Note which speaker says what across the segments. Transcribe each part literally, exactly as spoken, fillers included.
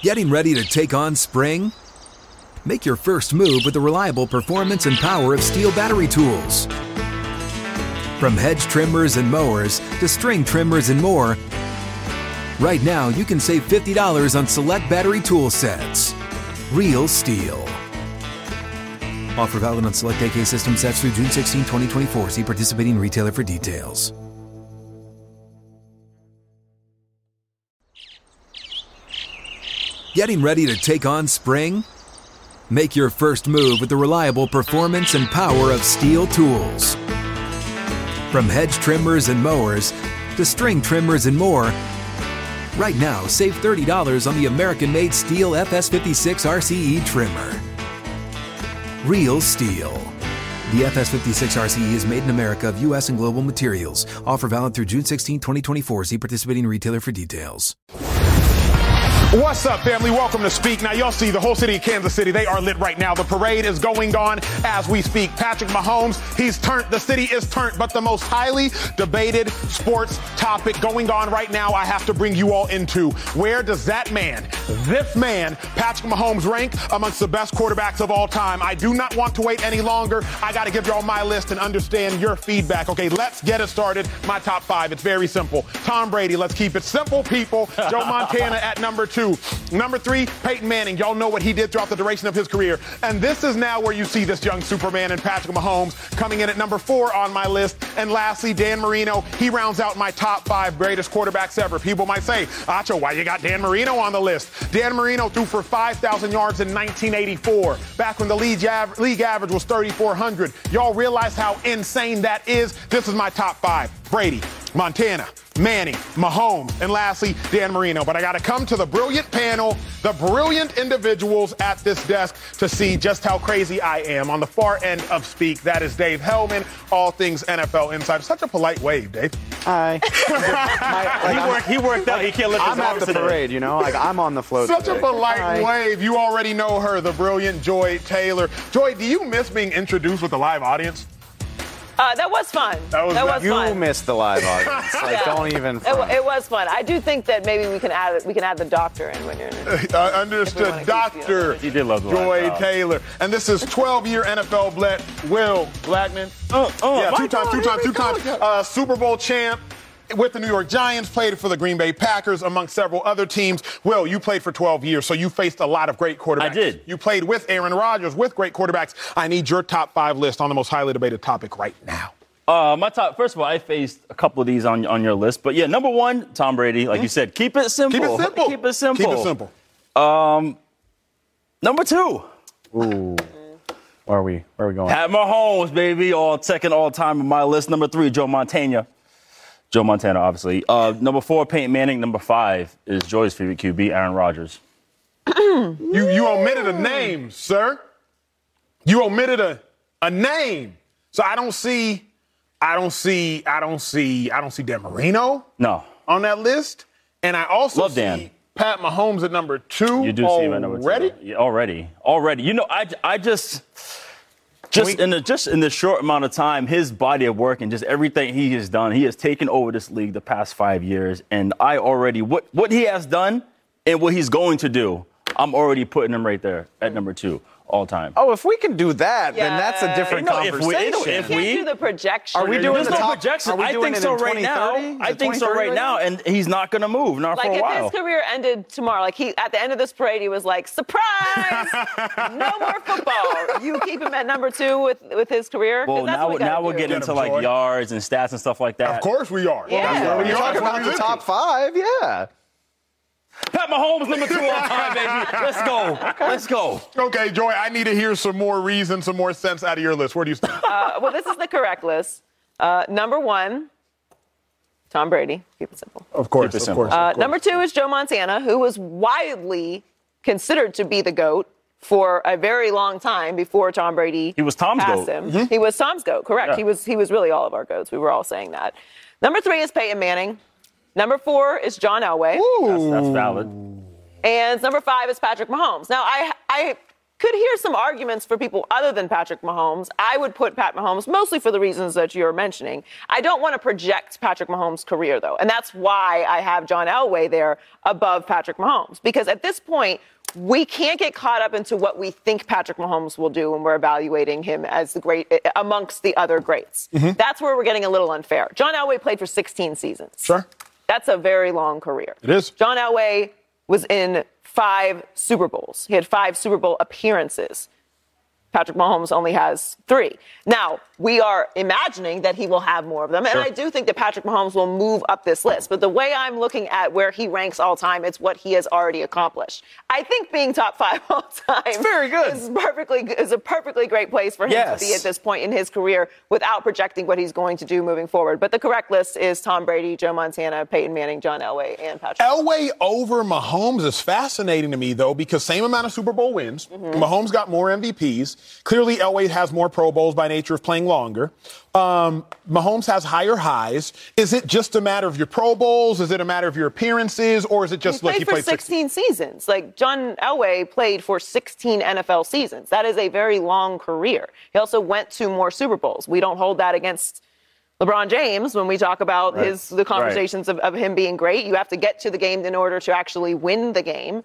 Speaker 1: Getting ready to take on spring? Make your first move with the reliable performance and power of Steel battery tools. From hedge trimmers and mowers to string trimmers and more, right now you can save fifty dollars on select battery tool sets. Real Steel. Offer valid on select A K system sets through June sixteenth, twenty twenty-four. See participating retailer for details. Getting ready to take on spring? Make your first move with the reliable performance and power of Steel tools. From hedge trimmers and mowers to string trimmers and more, right now save thirty dollars on the American-made Steel F S fifty-six R C E trimmer. Real Steel. The F S fifty-six R C E is made in America of U S and global materials. Offer valid through June sixteenth, twenty twenty-four. See participating retailer for details.
Speaker 2: What's up, family? Welcome to Speak. Now, y'all see the whole city of Kansas City. They are lit right now. The parade is going on as we speak. Patrick Mahomes, he's turned. The city is turned. But the most highly debated sports topic going on right now, I have to bring you all into. Where does that man, this man, Patrick Mahomes, rank amongst the best quarterbacks of all time? I do not want to wait any longer. I got to give y'all my list and understand your feedback. Okay, let's get it started. My top five. It's very simple. Tom Brady. Let's keep it simple, people. Joe Montana at number two. Number three, Peyton Manning. Y'all know what he did throughout the duration of his career. And this is now where you see this young Superman and Patrick Mahomes coming in at number four on my list. And lastly, Dan Marino. He rounds out my top five greatest quarterbacks ever. People might say, Acho, why you got Dan Marino on the list? Dan Marino threw for five thousand yards in nineteen eighty-four, back when the league, av- league average was thirty-four hundred. Y'all realize how insane that is? This is my top five. Brady, Montana, Manning, Mahomes, and lastly, Dan Marino. But I got to come to the brilliant panel, the brilliant individuals at this desk to see just how crazy I am. On the far end of Speak, that is Dave Hellman, all things N F L Insider. Such a polite wave, Dave.
Speaker 3: Hi. My, like,
Speaker 4: he, worked, he worked out. He can't lift his
Speaker 3: I'm
Speaker 4: arms
Speaker 3: at the
Speaker 4: today.
Speaker 3: parade, you know? Like, I'm on the float
Speaker 2: Such
Speaker 3: today.
Speaker 2: a polite
Speaker 3: Hi.
Speaker 2: wave. You already know her, the brilliant Joy Taylor. Joy, do you miss being introduced with a live audience?
Speaker 5: Uh, that was fun.
Speaker 2: That was,
Speaker 5: that was
Speaker 3: You
Speaker 5: fun.
Speaker 3: missed the live audience. Like,
Speaker 5: Yeah.
Speaker 3: don't even.
Speaker 5: It, wa- it was fun. I do think that maybe we can add we can add the doctor in when you're in it.
Speaker 2: Uh,
Speaker 5: If we
Speaker 2: understood.
Speaker 5: wanna keep
Speaker 2: Doctor
Speaker 4: You did love the
Speaker 2: Joy
Speaker 4: live
Speaker 2: Taylor. And this is twelve-year N F L vet Will Blackman.
Speaker 4: Oh, oh,
Speaker 2: yeah,
Speaker 4: my
Speaker 2: two-time,
Speaker 4: God,
Speaker 2: two-time,
Speaker 4: here we go.
Speaker 2: two-time uh, Super Bowl champ. With the New York Giants, played for the Green Bay Packers, among several other teams. Will, you played for twelve years, so you faced a lot of great quarterbacks.
Speaker 4: I did.
Speaker 2: You played with Aaron Rodgers, with great quarterbacks. I need your top five list on the most highly debated topic right now.
Speaker 4: Uh, my top. First of all, I faced a couple of these on on your list, but yeah, number one, Tom Brady. Like mm-hmm. you said, keep it simple.
Speaker 2: Keep it simple.
Speaker 4: Keep it simple.
Speaker 2: Keep it simple.
Speaker 4: Um, number two.
Speaker 3: Ooh. Where are we? Where are we going?
Speaker 4: Pat Mahomes, baby, all second all time on my list. Number three, Joe Montana. Joe Montana, obviously. Uh, number four, Peyton Manning. Number five is Joy's favorite Q B, Aaron Rodgers.
Speaker 2: you you omitted a name, sir. You omitted a a name. So I don't see, I don't see, I don't see, I don't see Dan Marino
Speaker 4: No.
Speaker 2: on that list. And I also
Speaker 4: Love
Speaker 2: see
Speaker 4: Dan.
Speaker 2: Pat Mahomes at number two.
Speaker 4: You do
Speaker 2: already?
Speaker 4: see him at number two. Already? Yeah, already. Already. You know, I, I just, just
Speaker 2: we,
Speaker 4: in the just in the short amount of time, his body of work and just everything he has done, he has taken over this league the past five years. And I already, what, what he has done and what he's going to do, I'm already putting him right there at number two. All time.
Speaker 3: Oh, if we can do that,
Speaker 5: Yeah.
Speaker 3: then that's a different
Speaker 4: No, if we-
Speaker 3: conversation.
Speaker 4: no, if
Speaker 5: You
Speaker 4: we-
Speaker 5: can't do the projection.
Speaker 3: Are we doing
Speaker 4: There's
Speaker 3: the
Speaker 4: no
Speaker 3: top-
Speaker 4: projection.
Speaker 3: are we
Speaker 4: I
Speaker 3: doing
Speaker 4: think
Speaker 3: it
Speaker 4: so
Speaker 3: in
Speaker 4: right now.
Speaker 3: twenty thirty?
Speaker 4: I think so
Speaker 3: twenty
Speaker 4: right
Speaker 3: thirty
Speaker 4: now, and he's not going to move, not
Speaker 5: Like,
Speaker 4: for a
Speaker 5: if
Speaker 4: while.
Speaker 5: his career ended tomorrow, like he at the end of this parade, he was like, surprise, no more football. You keep him at number two with, with his career? 'Cause
Speaker 4: Well,
Speaker 5: that's
Speaker 4: now,
Speaker 5: what we
Speaker 4: now
Speaker 5: gotta
Speaker 4: we're
Speaker 5: do.
Speaker 4: getting
Speaker 2: Get
Speaker 4: into
Speaker 2: him,
Speaker 4: like
Speaker 2: Joy.
Speaker 4: yards and stats and stuff like that.
Speaker 2: Of course we are.
Speaker 5: Yeah.
Speaker 2: That's what
Speaker 3: When
Speaker 2: we
Speaker 3: you
Speaker 2: are.
Speaker 3: talk
Speaker 2: That's what
Speaker 3: about
Speaker 2: we
Speaker 3: the
Speaker 2: do.
Speaker 3: top five, yeah.
Speaker 4: Pat Mahomes, number two all time, baby. Let's go. Let's go.
Speaker 2: Okay, Joy, I need to hear some more reason, some more sense out of your list. Where do you stand?
Speaker 5: Uh, well, this is the correct list. Uh, number one, Tom Brady. Keep it simple.
Speaker 2: Of course,
Speaker 4: Keep it
Speaker 2: of
Speaker 4: simple.
Speaker 2: course.
Speaker 5: Uh, number two is Joe Montana, who was widely considered to be the GOAT for a very long time before Tom Brady
Speaker 4: He was Tom's
Speaker 5: passed
Speaker 4: GOAT.
Speaker 5: him.
Speaker 2: Mm-hmm.
Speaker 5: He was Tom's GOAT, correct.
Speaker 4: Yeah.
Speaker 5: He was he was really all of our GOATs. We were all saying that. Number three is Peyton Manning. Number four is John Elway.
Speaker 4: That's, that's valid.
Speaker 5: And number five is Patrick Mahomes. Now, I I could hear some arguments for people other than Patrick Mahomes. I would put Pat Mahomes mostly for the reasons that you're mentioning. I don't want to project Patrick Mahomes' career, though, and that's why I have John Elway there above Patrick Mahomes, because at this point, we can't get caught up into what we think Patrick Mahomes will do when we're evaluating him as the great amongst the other greats. Mm-hmm. That's where we're getting a little unfair. John Elway played for sixteen seasons.
Speaker 2: Sure.
Speaker 5: That's a very long career.
Speaker 2: It is.
Speaker 5: John Elway was in five Super Bowls. He had five Super Bowl appearances. Patrick Mahomes only has three. Now, we are imagining that he will have more of them, and
Speaker 2: sure.
Speaker 5: I do think that Patrick Mahomes will move up this list. But the way I'm looking at where he ranks all time, it's what he has already accomplished. I think being top five all time
Speaker 3: it's very good.
Speaker 5: is perfectly is a perfectly great place for him
Speaker 3: yes.
Speaker 5: to be at this point in his career without projecting what he's going to do moving forward. But the correct list is Tom Brady, Joe Montana, Peyton Manning, John Elway, and Patrick.
Speaker 2: Elway over Mahomes is fascinating to me, though, because same amount of Super Bowl wins. Mm-hmm. Mahomes got more M V Ps. Clearly, Elway has more Pro Bowls by nature of playing longer. Um, Mahomes has higher highs. Is it just a matter of your Pro Bowls? Is it a matter of your appearances? Or is it just,
Speaker 5: he
Speaker 2: look,
Speaker 5: played
Speaker 2: he
Speaker 5: for
Speaker 2: played
Speaker 5: sixteen seasons. Like, John Elway played for sixteen N F L seasons. That is a very long career. He also went to more Super Bowls. We don't hold that against LeBron James when we talk about
Speaker 3: right.
Speaker 5: his the conversations right. of, of him being great. You have to get to the game in order to actually win the game.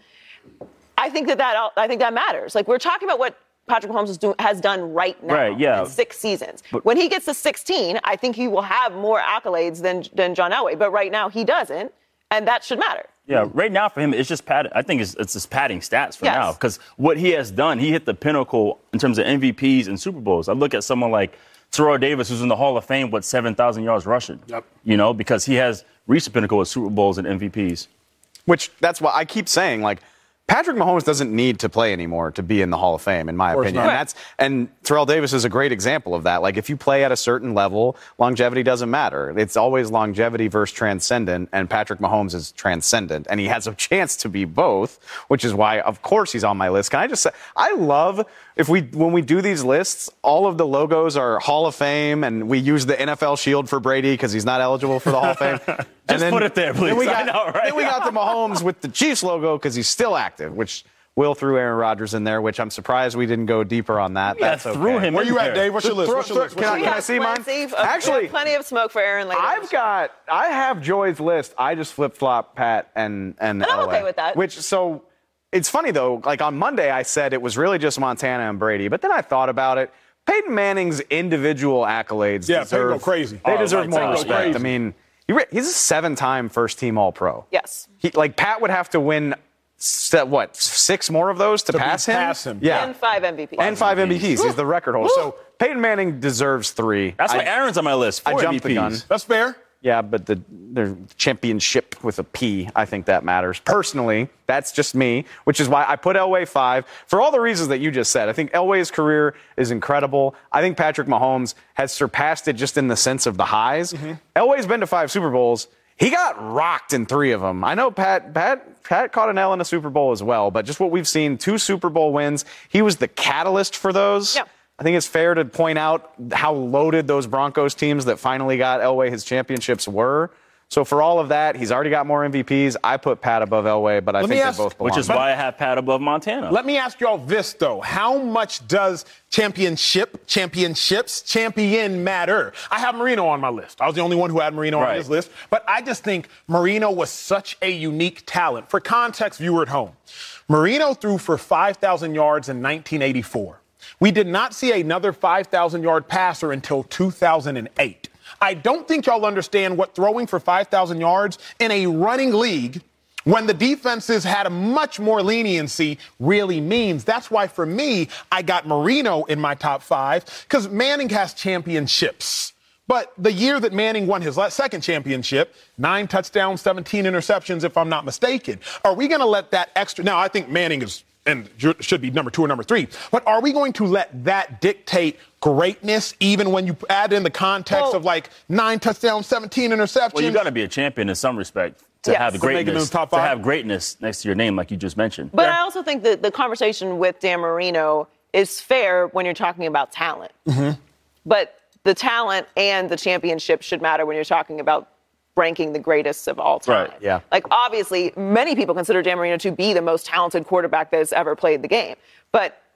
Speaker 5: I think that, that I think that matters. Like, we're talking about what Patrick Mahomes is do, has done right now
Speaker 4: right, yeah.
Speaker 5: in six seasons.
Speaker 4: But,
Speaker 5: when he gets to sixteen, I think he will have more accolades than, than John Elway. But right now, he doesn't, and that should matter.
Speaker 4: Yeah, right now for him, it's just pad. I think it's, it's just padding stats for
Speaker 5: yes.
Speaker 4: now, because what he has done, he hit the pinnacle in terms of M V Ps and Super Bowls. I look at someone like Terrell Davis, who's in the Hall of Fame with seven thousand yards rushing.
Speaker 2: Yep.
Speaker 4: You know, because he has reached the pinnacle with Super Bowls and M V Ps.
Speaker 3: Which, that's why I keep saying, like, Patrick Mahomes doesn't need to play anymore to be in the Hall of Fame, in my opinion. And that's and Terrell Davis is a great example of that. Like, if you play at a certain level, longevity doesn't matter. It's always longevity versus transcendent, and Patrick Mahomes is transcendent, and he has a chance to be both, which is why, of course, he's on my list. Can I just say, I love if we when we do these lists, all of the logos are Hall of Fame, and we use the N F L shield for Brady because he's not eligible for the Hall of Fame.
Speaker 4: Just
Speaker 3: then,
Speaker 4: put it there, please.
Speaker 3: Then we got,
Speaker 4: I know, right?
Speaker 3: then we got the Mahomes with the Chiefs logo because he's still active, which Will threw Aaron Rodgers in there, which I'm surprised we didn't go deeper on that.
Speaker 4: Yeah,
Speaker 3: That's okay.
Speaker 4: threw him
Speaker 2: Where
Speaker 4: in
Speaker 2: you
Speaker 4: there.
Speaker 2: at, Dave? What's your list?
Speaker 3: Throw,
Speaker 2: What's your
Speaker 3: throw,
Speaker 2: list?
Speaker 3: can
Speaker 2: What's
Speaker 3: I,
Speaker 2: your
Speaker 3: can I
Speaker 2: list?
Speaker 3: see mine?
Speaker 5: Plenty of-
Speaker 3: Actually,
Speaker 5: plenty of smoke for Aaron later.
Speaker 3: I've got, I have Joy's list. I just flip-flop Pat and, and
Speaker 5: And I'm
Speaker 3: Elway.
Speaker 5: okay with that.
Speaker 3: Which, so, it's funny, though. Like, on Monday, I said it was really just Montana and Brady. But then I thought about it. Peyton Manning's individual accolades
Speaker 2: Yeah,
Speaker 3: deserve,
Speaker 2: Peyton go crazy.
Speaker 3: They
Speaker 2: Oh,
Speaker 3: deserve
Speaker 2: right,
Speaker 3: more
Speaker 2: Peyton go
Speaker 3: respect.
Speaker 2: crazy.
Speaker 3: I mean, he re- he's a seven-time first-team All-Pro.
Speaker 5: Yes.
Speaker 3: He, like, Pat would have to win, set, what, six more of those to,
Speaker 2: To
Speaker 3: pass him?
Speaker 2: pass him.
Speaker 3: Yeah.
Speaker 5: And five M V Ps.
Speaker 3: And five M V Ps. He's the record holder. So Peyton Manning deserves three.
Speaker 4: That's why
Speaker 3: I,
Speaker 4: Aaron's on my list.
Speaker 3: I
Speaker 4: Four
Speaker 3: jumped the
Speaker 4: M V Ps.
Speaker 3: gun.
Speaker 2: That's fair.
Speaker 3: Yeah, but the, the championship with a P, I think that matters. Personally, that's just me, which is why I put Elway five. For all the reasons that you just said, I think Elway's career is incredible. I think Patrick Mahomes has surpassed it just in the sense of the highs. Mm-hmm. Elway's been to five Super Bowls. He got rocked in three of them. I know Pat, Pat, Pat caught an L in a Super Bowl as well, but just what we've seen, two Super Bowl wins. He was the catalyst for those.
Speaker 5: Yeah.
Speaker 3: I think it's fair to point out how loaded those Broncos teams that finally got Elway his championships were. So for all of that, he's already got more M V Ps. I put Pat above Elway, but I
Speaker 2: Let me
Speaker 3: think
Speaker 2: ask-
Speaker 3: they both belong.
Speaker 4: Which is why I have Pat above Montana.
Speaker 2: Let me ask y'all this, though. How much does championship, championships, champion matter? I have Marino on my list. I was the only one who had Marino
Speaker 4: Right.
Speaker 2: on his list. But I just think Marino was such a unique talent. For context, viewer at home, Marino threw for five thousand yards in nineteen eighty-four. We did not see another five thousand yard passer until two thousand eight. I don't think y'all understand what throwing for five thousand yards in a running league when the defenses had a much more leniency really means. That's why, for me, I got Marino in my top five, because Manning has championships. But the year that Manning won his second championship, nine touchdowns, seventeen interceptions, if I'm not mistaken, are we going to let that extra – now, I think Manning is – and should be number two or number three. But are we going to let that dictate greatness, even when you add in the context
Speaker 5: Well,
Speaker 2: of like nine touchdowns, seventeen interceptions?
Speaker 4: Well, you got to be a champion in some respect to
Speaker 5: Yes.
Speaker 4: have
Speaker 5: To
Speaker 2: make it in
Speaker 4: greatness.
Speaker 2: the top
Speaker 4: To
Speaker 2: five?
Speaker 4: have greatness next to your name, like you just mentioned.
Speaker 5: But I also think that the conversation with Dan Marino is fair when you're talking about talent.
Speaker 2: Mm-hmm.
Speaker 5: But the talent and the championship should matter when you're talking about ranking the greatest of all time.
Speaker 4: Right,
Speaker 3: yeah.
Speaker 5: Like, obviously, many people consider Dan Marino to be the most talented quarterback that has ever played the game. But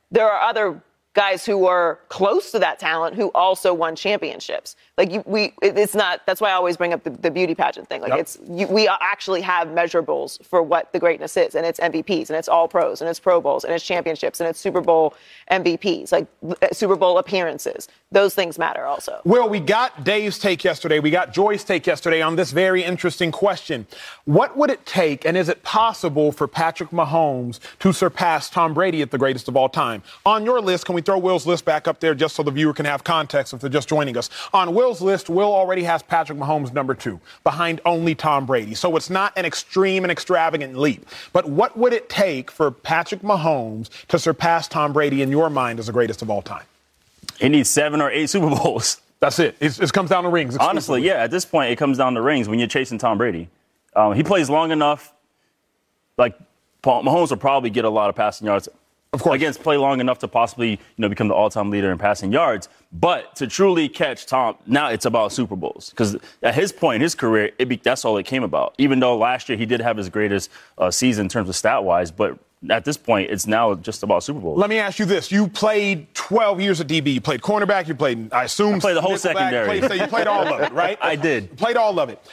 Speaker 5: there are other guys who are close to that talent who also won championships. Like you, we, it, it's not. That's why I always bring up the, the beauty pageant thing. Like yep. it's you, we actually have measurables for what the greatness is, and it's M V Ps, and it's All Pros, and it's Pro Bowls, and it's championships, and it's Super Bowl M V Ps, like Super Bowl appearances. Those things matter also.
Speaker 2: Well, we got Dave's take yesterday. We got Joy's take yesterday on this very interesting question. What would it take, and is it possible for Patrick Mahomes to surpass Tom Brady at the greatest of all time? On your list, can we throw Will's list back up there just so the viewer can have context if they're just joining us? On Will's list, Will already has Patrick Mahomes number two, behind only Tom Brady. So it's not an extreme and extravagant leap. But what would it take for Patrick Mahomes to surpass Tom Brady in your mind as the greatest of all time?
Speaker 4: He needs seven or eight Super Bowls.
Speaker 2: That's it. It's, it comes down to rings.
Speaker 4: Honestly, yeah, at this point, it comes down to rings when you're chasing Tom Brady. Um, he plays long enough. Like, Paul, Mahomes will probably get a lot of passing yards.
Speaker 2: Of course.
Speaker 4: Against play long enough to possibly, you know, become the all-time leader in passing yards. But to truly catch Tom, now it's about Super Bowls. Because at his point in his career, it be, that's all it came about. Even though last year he did have his greatest uh, season in terms of stat-wise, but at this point, it's now just about Super Bowls.
Speaker 2: Let me ask you this. You played twelve years at D B. You played cornerback. You played, I assume,
Speaker 4: I played the whole
Speaker 2: nickelback,
Speaker 4: secondary.
Speaker 2: You played, you played all of it, right?
Speaker 4: I did.
Speaker 2: You played all of it.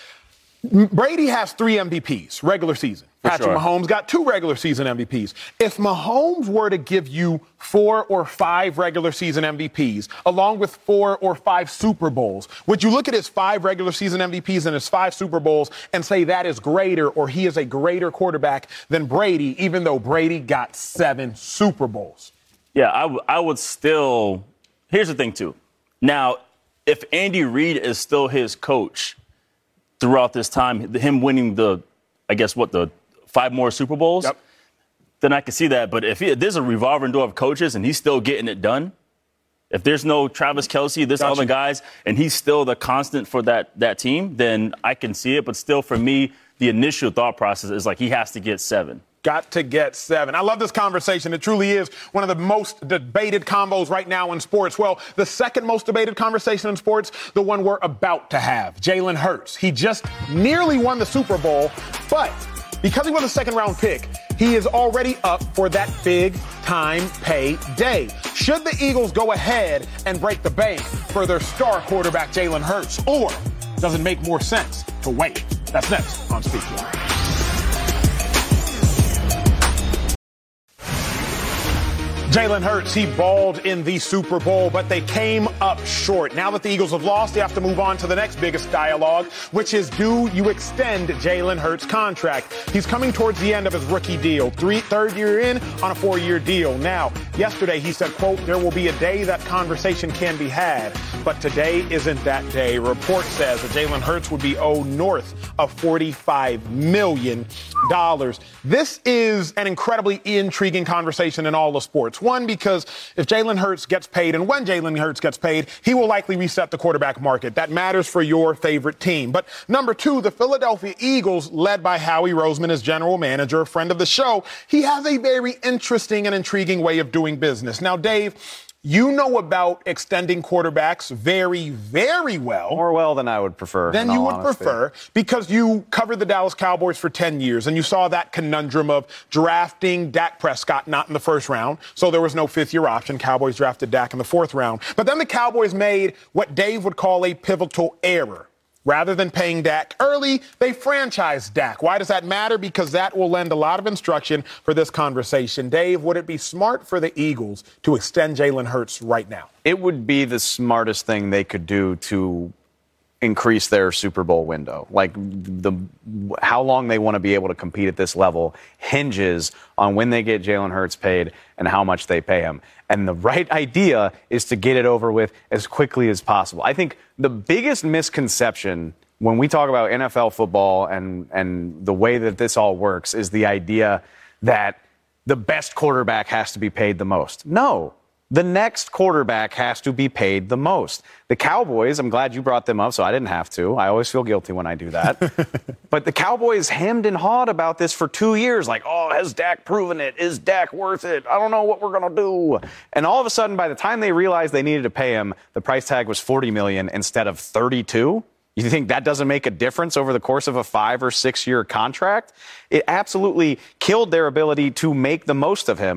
Speaker 2: Brady has three M V Ps, regular season.
Speaker 4: For
Speaker 2: Patrick
Speaker 4: sure.
Speaker 2: Mahomes got two regular season M V Ps. If Mahomes were to give you four or five regular season M V Ps, along with four or five Super Bowls, would you look at his five regular season M V Ps and his five Super Bowls and say that is greater, or he is a greater quarterback than Brady, even though Brady got seven Super Bowls?
Speaker 4: Yeah, I, w- I would still. Here's the thing, too. Now, if Andy Reid is still his coach throughout this time, him winning the, I guess, what, the five more Super Bowls,
Speaker 2: yep.
Speaker 4: then I can see that. But if, he, if there's a revolving door of coaches and he's still getting it done, if there's no Travis Kelce, there's
Speaker 2: Got
Speaker 4: other
Speaker 2: you.
Speaker 4: guys, and he's still the constant for that, that team, then I can see it. But still, for me, the initial thought process is like he has to get seven.
Speaker 2: Got to get seven. I love this conversation. It truly is one of the most debated combos right now in sports. Well, the second most debated conversation in sports, the one we're about to have. Jalen Hurts. He just nearly won the Super Bowl, but because he was a second-round pick, he is already up for that big-time pay day. Should the Eagles go ahead and break the bank for their star quarterback, Jalen Hurts, or does it make more sense to wait? That's next on Speak. Jalen Hurts, he balled in the Super Bowl, but they came up short. Now that the Eagles have lost, they have to move on to the next biggest dialogue, which is, do you extend Jalen Hurts' contract? He's coming towards the end of his rookie deal, three, third year in on a four-year deal. Now, yesterday he said, quote, there will be a day that conversation can be had, but today isn't that day. A report says that Jalen Hurts would be owed north of forty-five million dollars. This is an incredibly intriguing conversation in all of sports. One, because if Jalen Hurts gets paid, and when Jalen Hurts gets paid, he will likely reset the quarterback market. That matters for your favorite team. But number two, the Philadelphia Eagles, led by Howie Roseman as general manager, a friend of the show, he has a very interesting and intriguing way of doing business. Now, Dave, you know about extending quarterbacks very, very well.
Speaker 3: More well than I would prefer.
Speaker 2: Than you would
Speaker 3: honesty.
Speaker 2: prefer, because you covered the Dallas Cowboys for ten years, and you saw that conundrum of drafting Dak Prescott not in the first round, so there was no fifth-year option. Cowboys drafted Dak in the fourth round. But then the Cowboys made what Dave would call a pivotal error. Rather than paying Dak early, they franchised Dak. Why does that matter? Because that will lend a lot of instruction for this conversation. Dave, would it be smart for the Eagles to extend Jalen Hurts right now?
Speaker 3: It would be the smartest thing they could do to increase their Super Bowl window. Like, the how long they want to be able to compete at this level hinges on when they get Jalen Hurts paid and how much they pay him. And the right idea is to get it over with as quickly as possible. I think the biggest misconception when we talk about N F L football and, and the way that this all works is the idea that the best quarterback has to be paid the most. No. The next quarterback has to be paid the most. The Cowboys, I'm glad you brought them up, so I didn't have to. I always feel guilty when I do that. But the Cowboys hemmed and hawed about this for two years. Like, oh, has Dak proven it? Is Dak worth it? I don't know what we're going to do. And all of a sudden, by the time they realized they needed to pay him, the price tag was forty million dollars instead of thirty-two. You think that doesn't make a difference over the course of a five or six year contract? It absolutely killed their ability to make the most of him.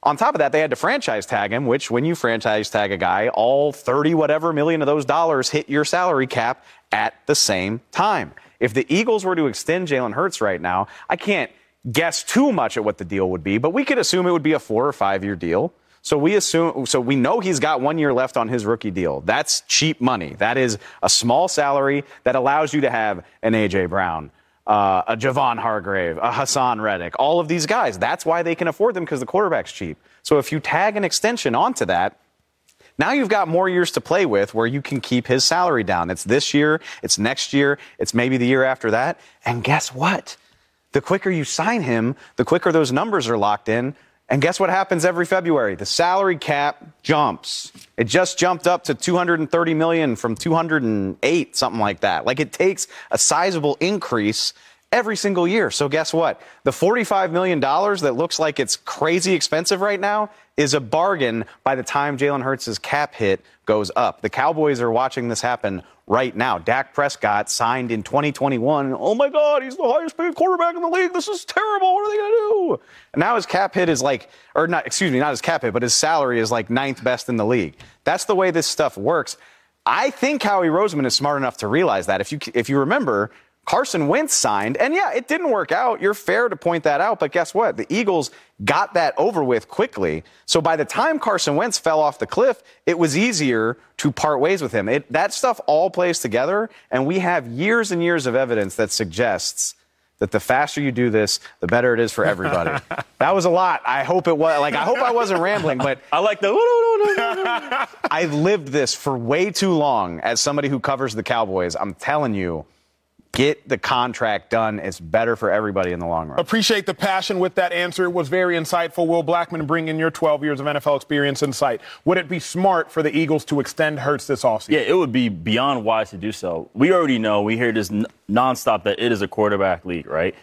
Speaker 3: On top of that, they had to franchise tag him, which when you franchise tag a guy, all thirty whatever million of those dollars hit your salary cap at the same time. If the Eagles were to extend Jalen Hurts right now, I can't guess too much at what the deal would be, but we could assume it would be a four or five year deal. So we assume, so we know he's got one year left on his rookie deal. That's cheap money. That is a small salary that allows you to have an A J Brown, Uh, a Javon Hargrave, a Hassan Reddick, all of these guys. That's why they can afford them, because the quarterback's cheap. So if you tag an extension onto that, now you've got more years to play with where you can keep his salary down. It's this year, it's next year, it's maybe the year after that. And guess what? The quicker you sign him, the quicker those numbers are locked in. And guess what happens every February? The salary cap jumps. It just jumped up to two hundred thirty million dollars from two hundred eight, something like that. Like, it takes a sizable increase every single year. So guess what? The forty-five million dollars that looks like it's crazy expensive right now is a bargain by the time Jalen Hurts' cap hit goes up. The Cowboys are watching this happen right now. Dak Prescott signed in twenty twenty-one. Oh, my God, he's the highest paid quarterback in the league. This is terrible. What are they going to do? And now his cap hit is like, or not, excuse me, not his cap hit, but his salary is like ninth best in the league. That's the way this stuff works. I think Howie Roseman is smart enough to realize that. If you if you remember, Carson Wentz signed, and yeah, it didn't work out. You're fair to point that out, but guess what? The Eagles got that over with quickly. So by the time Carson Wentz fell off the cliff, it was easier to part ways with him. It, that stuff all plays together, and we have years and years of evidence that suggests that the faster you do this, the better it is for everybody. That was a lot. I hope it was, like, I hope I wasn't rambling, but
Speaker 4: I like the.
Speaker 3: I've lived this for way too long as somebody who covers the Cowboys. I'm telling you, get the contract done. It's better for everybody in the long run.
Speaker 2: Appreciate the passion with that answer. It was very insightful. Will Blackman, bring in your twelve years of N F L experience insight. Would it be smart for the Eagles to extend Hurts this offseason?
Speaker 4: Yeah, it would be beyond wise to do so. We already know, we hear this n- nonstop that it is a quarterback league, right?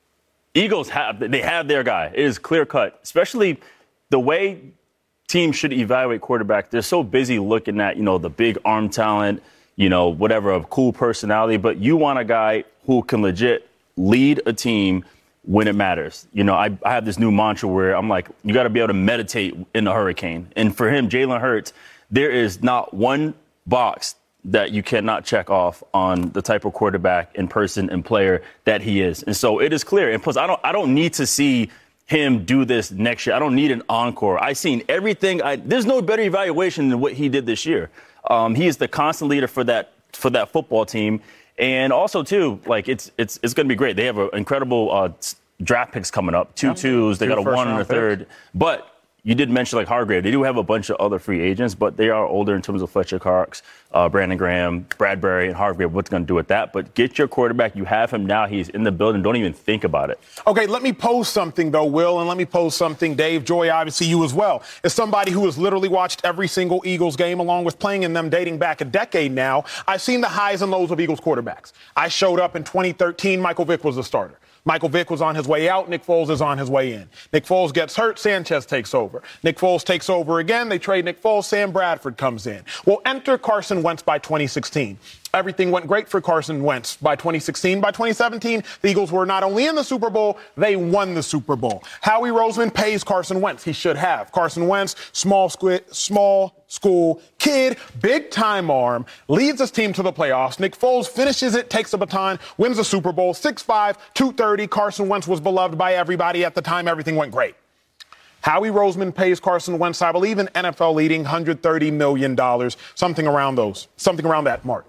Speaker 4: Eagles have, they have their guy. It is clear cut, especially the way teams should evaluate quarterback. They're so busy looking at, you know, the big arm talent, you know, whatever, of cool personality, but you want a guy who can legit lead a team when it matters. You know, I, I have this new mantra where I'm like, you got to be able to meditate in a hurricane. And for him, Jalen Hurts, there is not one box that you cannot check off on the type of quarterback and person and player that he is. And so it is clear. And plus, I don't, I don't need to see him do this next year. I don't need an encore. I've seen everything. I, there's no better evaluation than what he did this year. Um, he is the constant leader for that for that football team, and also too, like it's it's it's going to be great. They have an incredible uh, draft picks coming up, two yeah. twos. They Two got a one and a third. Picks. But you did mention like Hargrave. They do have a bunch of other free agents, but they are older in terms of Fletcher Cox, uh, Brandon Graham, Bradbury, and Hargrave. What's going to do with that? But get your quarterback. You have him now. He's in the building. Don't even think about it.
Speaker 2: Okay, let me pose something, though, Will, and let me pose something, Dave, Joy, obviously you as well. As somebody who has literally watched every single Eagles game, along with playing in them dating back a decade now, I've seen the highs and lows of Eagles quarterbacks. I showed up in twenty thirteen. Michael Vick was the starter. Michael Vick was on his way out. Nick Foles is on his way in. Nick Foles gets hurt. Sanchez takes over. Nick Foles takes over again. They trade Nick Foles. Sam Bradford comes in. Well, enter Carson Wentz by twenty sixteen. Everything went great for Carson Wentz by twenty sixteen. By twenty seventeen, the Eagles were not only in the Super Bowl, they won the Super Bowl. Howie Roseman pays Carson Wentz. He should have. Carson Wentz, small, squ- small school kid, big-time arm, leads his team to the playoffs. Nick Foles finishes it, takes the baton, wins the Super Bowl, six five, two thirty. Carson Wentz was beloved by everybody at the time. Everything went great. Howie Roseman pays Carson Wentz, I believe, an N F L leading one hundred thirty million dollars, something around those, something around that mark.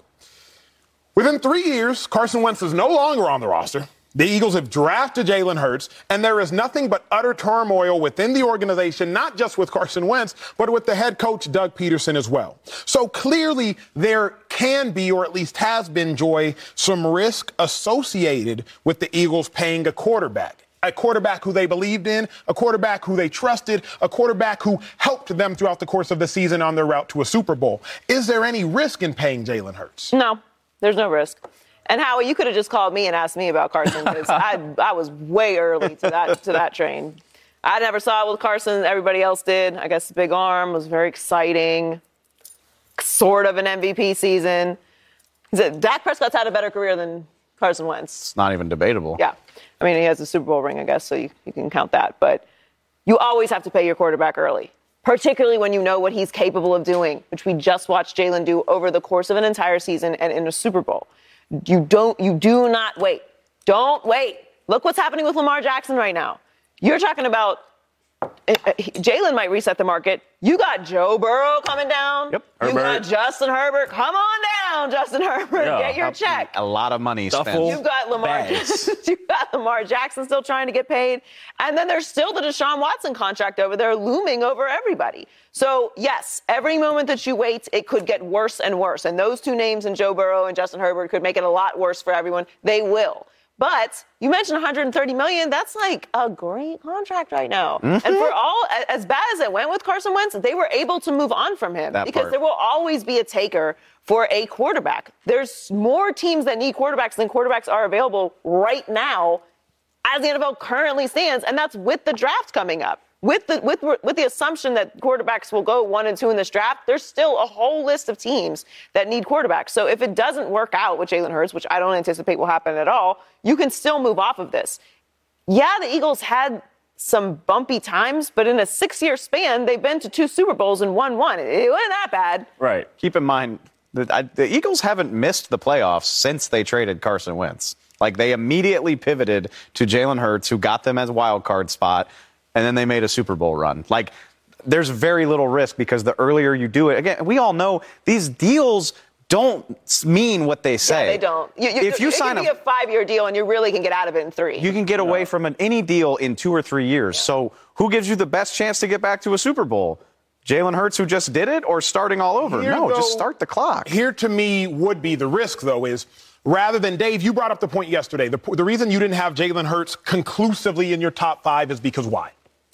Speaker 2: Within three years, Carson Wentz is no longer on the roster. The Eagles have drafted Jalen Hurts, and there is nothing but utter turmoil within the organization, not just with Carson Wentz, but with the head coach, Doug Peterson, as well. So clearly there can be, or at least has been, Joy, some risk associated with the Eagles paying a quarterback. A quarterback who they believed in, a quarterback who they trusted, a quarterback who helped them throughout the course of the season on their route to a Super Bowl. Is there any risk in paying Jalen Hurts?
Speaker 5: No, there's no risk. And Howie, you could have just called me and asked me about Carson because I, I was way early to that to that train. I never saw it with Carson. Everybody else did. I guess the big arm was very exciting. Sort of an M V P season. Dak Prescott's had a better career than Carson Wentz.
Speaker 3: It's not even debatable.
Speaker 5: Yeah. I mean, he has a Super Bowl ring, I guess, so you, you can count that. But you always have to pay your quarterback early, particularly when you know what he's capable of doing, which we just watched Jalen do over the course of an entire season and in a Super Bowl. You don't, you do not wait. Don't wait. Look what's happening with Lamar Jackson right now. You're talking about Jalen might reset the market. You got Joe Burrow coming down.
Speaker 3: Yep.
Speaker 5: You
Speaker 3: Herbert.
Speaker 5: got Justin Herbert. Come on down, Justin Herbert.
Speaker 4: Yeah.
Speaker 5: Get your check.
Speaker 3: A lot of money spent.
Speaker 4: Duffel.
Speaker 5: You've got Lamar. You've got Lamar Jackson still trying to get paid, and then there's still the Deshaun Watson contract over there looming over everybody. So yes, every moment that you wait, it could get worse and worse. And those two names, in Joe Burrow and Justin Herbert, could make it a lot worse for everyone. They will. But you mentioned one hundred thirty million dollars. That's like a great contract right now. Mm-hmm. And for all, as bad as it went with Carson Wentz, they were able to move on from him
Speaker 3: that
Speaker 5: because
Speaker 3: part.
Speaker 5: there will always be a taker for a quarterback. There's more teams that need quarterbacks than quarterbacks are available right now as the N F L currently stands, and that's with the draft coming up. With the with with the assumption that quarterbacks will go one and two in this draft, there's still a whole list of teams that need quarterbacks. So if it doesn't work out with Jalen Hurts, which I don't anticipate will happen at all, you can still move off of this. Yeah, the Eagles had some bumpy times, but in a six-year span, they've been to two Super Bowls and won one. It wasn't that bad.
Speaker 4: Right.
Speaker 3: Keep in mind that I, the Eagles haven't missed the playoffs since they traded Carson Wentz. Like, they immediately pivoted to Jalen Hurts, who got them as a wild card spot, and then they made a Super Bowl run. Like, there's very little risk because the earlier you do it, again, we all know these deals don't mean what they say.
Speaker 5: Yeah, they don't. You, you,
Speaker 3: if you
Speaker 5: it
Speaker 3: sign
Speaker 5: can be
Speaker 3: a,
Speaker 5: a five-year deal, and you really can get out of it in three.
Speaker 3: You can get
Speaker 4: no.
Speaker 3: away from an, any deal in two or three years. Yeah. So who gives you the best chance to get back to a Super Bowl? Jalen Hurts, who just did it, or starting all over?
Speaker 2: Here,
Speaker 3: no,
Speaker 2: though,
Speaker 3: just start the clock.
Speaker 2: Here, to me, would be the risk, though, is rather than, Dave, you brought up the point yesterday. The, the reason you didn't have Jalen Hurts conclusively in your top five is because why?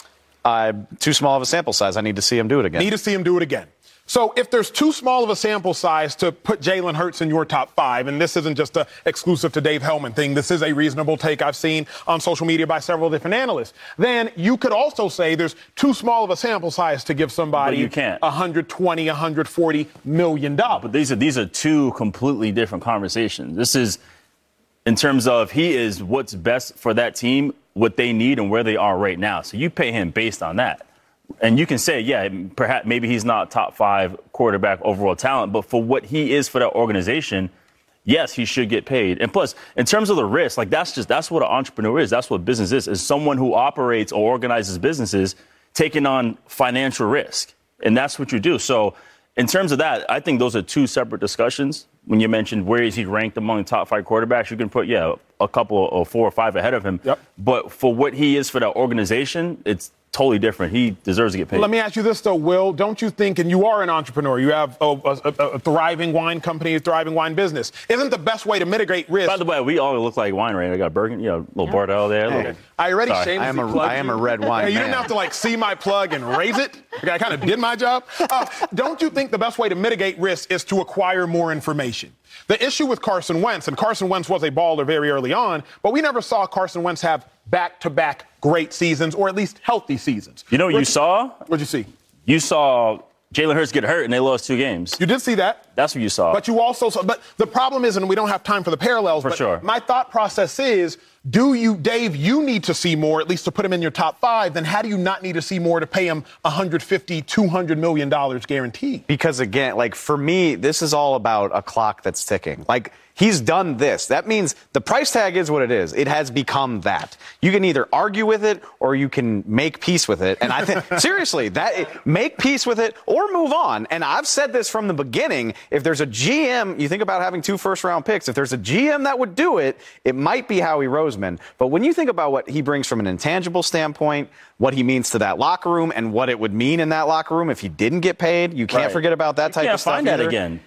Speaker 3: Uh, too small of a sample size. I need to see him do it again.
Speaker 2: Need to see him do it again. So if there's too small of a sample size to put Jalen Hurts in your top five, and this isn't just an exclusive to Dave Hellman thing, this is a reasonable take I've seen on social media by several different analysts, then you could also say there's too small of a sample size to give somebody
Speaker 4: but you can't.
Speaker 2: one hundred twenty, one hundred forty million dollars.
Speaker 4: But these are these are two completely different conversations. This is in terms of he is what's best for that team, what they need, and where they are right now. So you pay him based on that. And you can say, yeah, perhaps maybe he's not top five quarterback overall talent, but for what he is for that organization, yes, he should get paid. And plus, in terms of the risk, like that's just that's what an entrepreneur is. That's what business is, is someone who operates or organizes businesses taking on financial risk. And that's what you do. So in terms of that, I think those are two separate discussions. When you mentioned where is he ranked among the top five quarterbacks, you can put, yeah, a couple or four or five ahead of him.
Speaker 2: Yep.
Speaker 4: But for what he is for that organization, it's totally different. He deserves to get paid.
Speaker 2: Let me ask you this, though, Will. Don't you think, and you are an entrepreneur, you have a, a, a thriving wine company, a thriving wine business. Isn't the best way to mitigate risk?
Speaker 4: By the way, we all look like wine right now. I got Bergen, you know, a little yeah. Bordeaux there.
Speaker 3: Hey.
Speaker 4: Little,
Speaker 2: I already
Speaker 4: Sorry.
Speaker 2: shamelessly
Speaker 3: I am a,
Speaker 2: plugged
Speaker 3: I am
Speaker 2: you.
Speaker 3: a red wine
Speaker 2: hey, You
Speaker 3: man.
Speaker 2: didn't have to, like, see my plug and raise it. Okay, I kind of did my job. Uh, don't you think the best way to mitigate risk is to acquire more information? The issue with Carson Wentz, and Carson Wentz was a baller very early on, but we never saw Carson Wentz have back-to-back great seasons, or at least healthy seasons.
Speaker 4: You know what you saw?
Speaker 2: What'd you see?
Speaker 4: You saw Jalen Hurts get hurt, and they lost two games.
Speaker 2: You did see that.
Speaker 4: That's what you saw.
Speaker 2: But you also saw, but the problem is, and we don't have time for the parallels,
Speaker 4: For
Speaker 2: but
Speaker 4: sure.
Speaker 2: my thought process is, do you, Dave, you need to see more, at least to put him in your top five, then how do you not need to see more to pay him one hundred fifty, two hundred million dollars guaranteed?
Speaker 3: Because, again, like, for me, this is all about a clock that's ticking. Like, he's done this. That means the price tag is what it is. It has become that. You can either argue with it or you can make peace with it. And I think, seriously, that make peace with it or move on. And I've said this from the beginning. If there's a G M, you think about having two first-round picks. If there's a G M that would do it, it might be Howie Roseman. But when you think about what he brings from an intangible standpoint, what he means to that locker room, and what it would mean in that locker room if he didn't get paid, you can't
Speaker 4: right.
Speaker 3: forget about that
Speaker 4: you
Speaker 3: type
Speaker 4: can't
Speaker 3: of stuff
Speaker 4: find that
Speaker 3: either.
Speaker 4: again.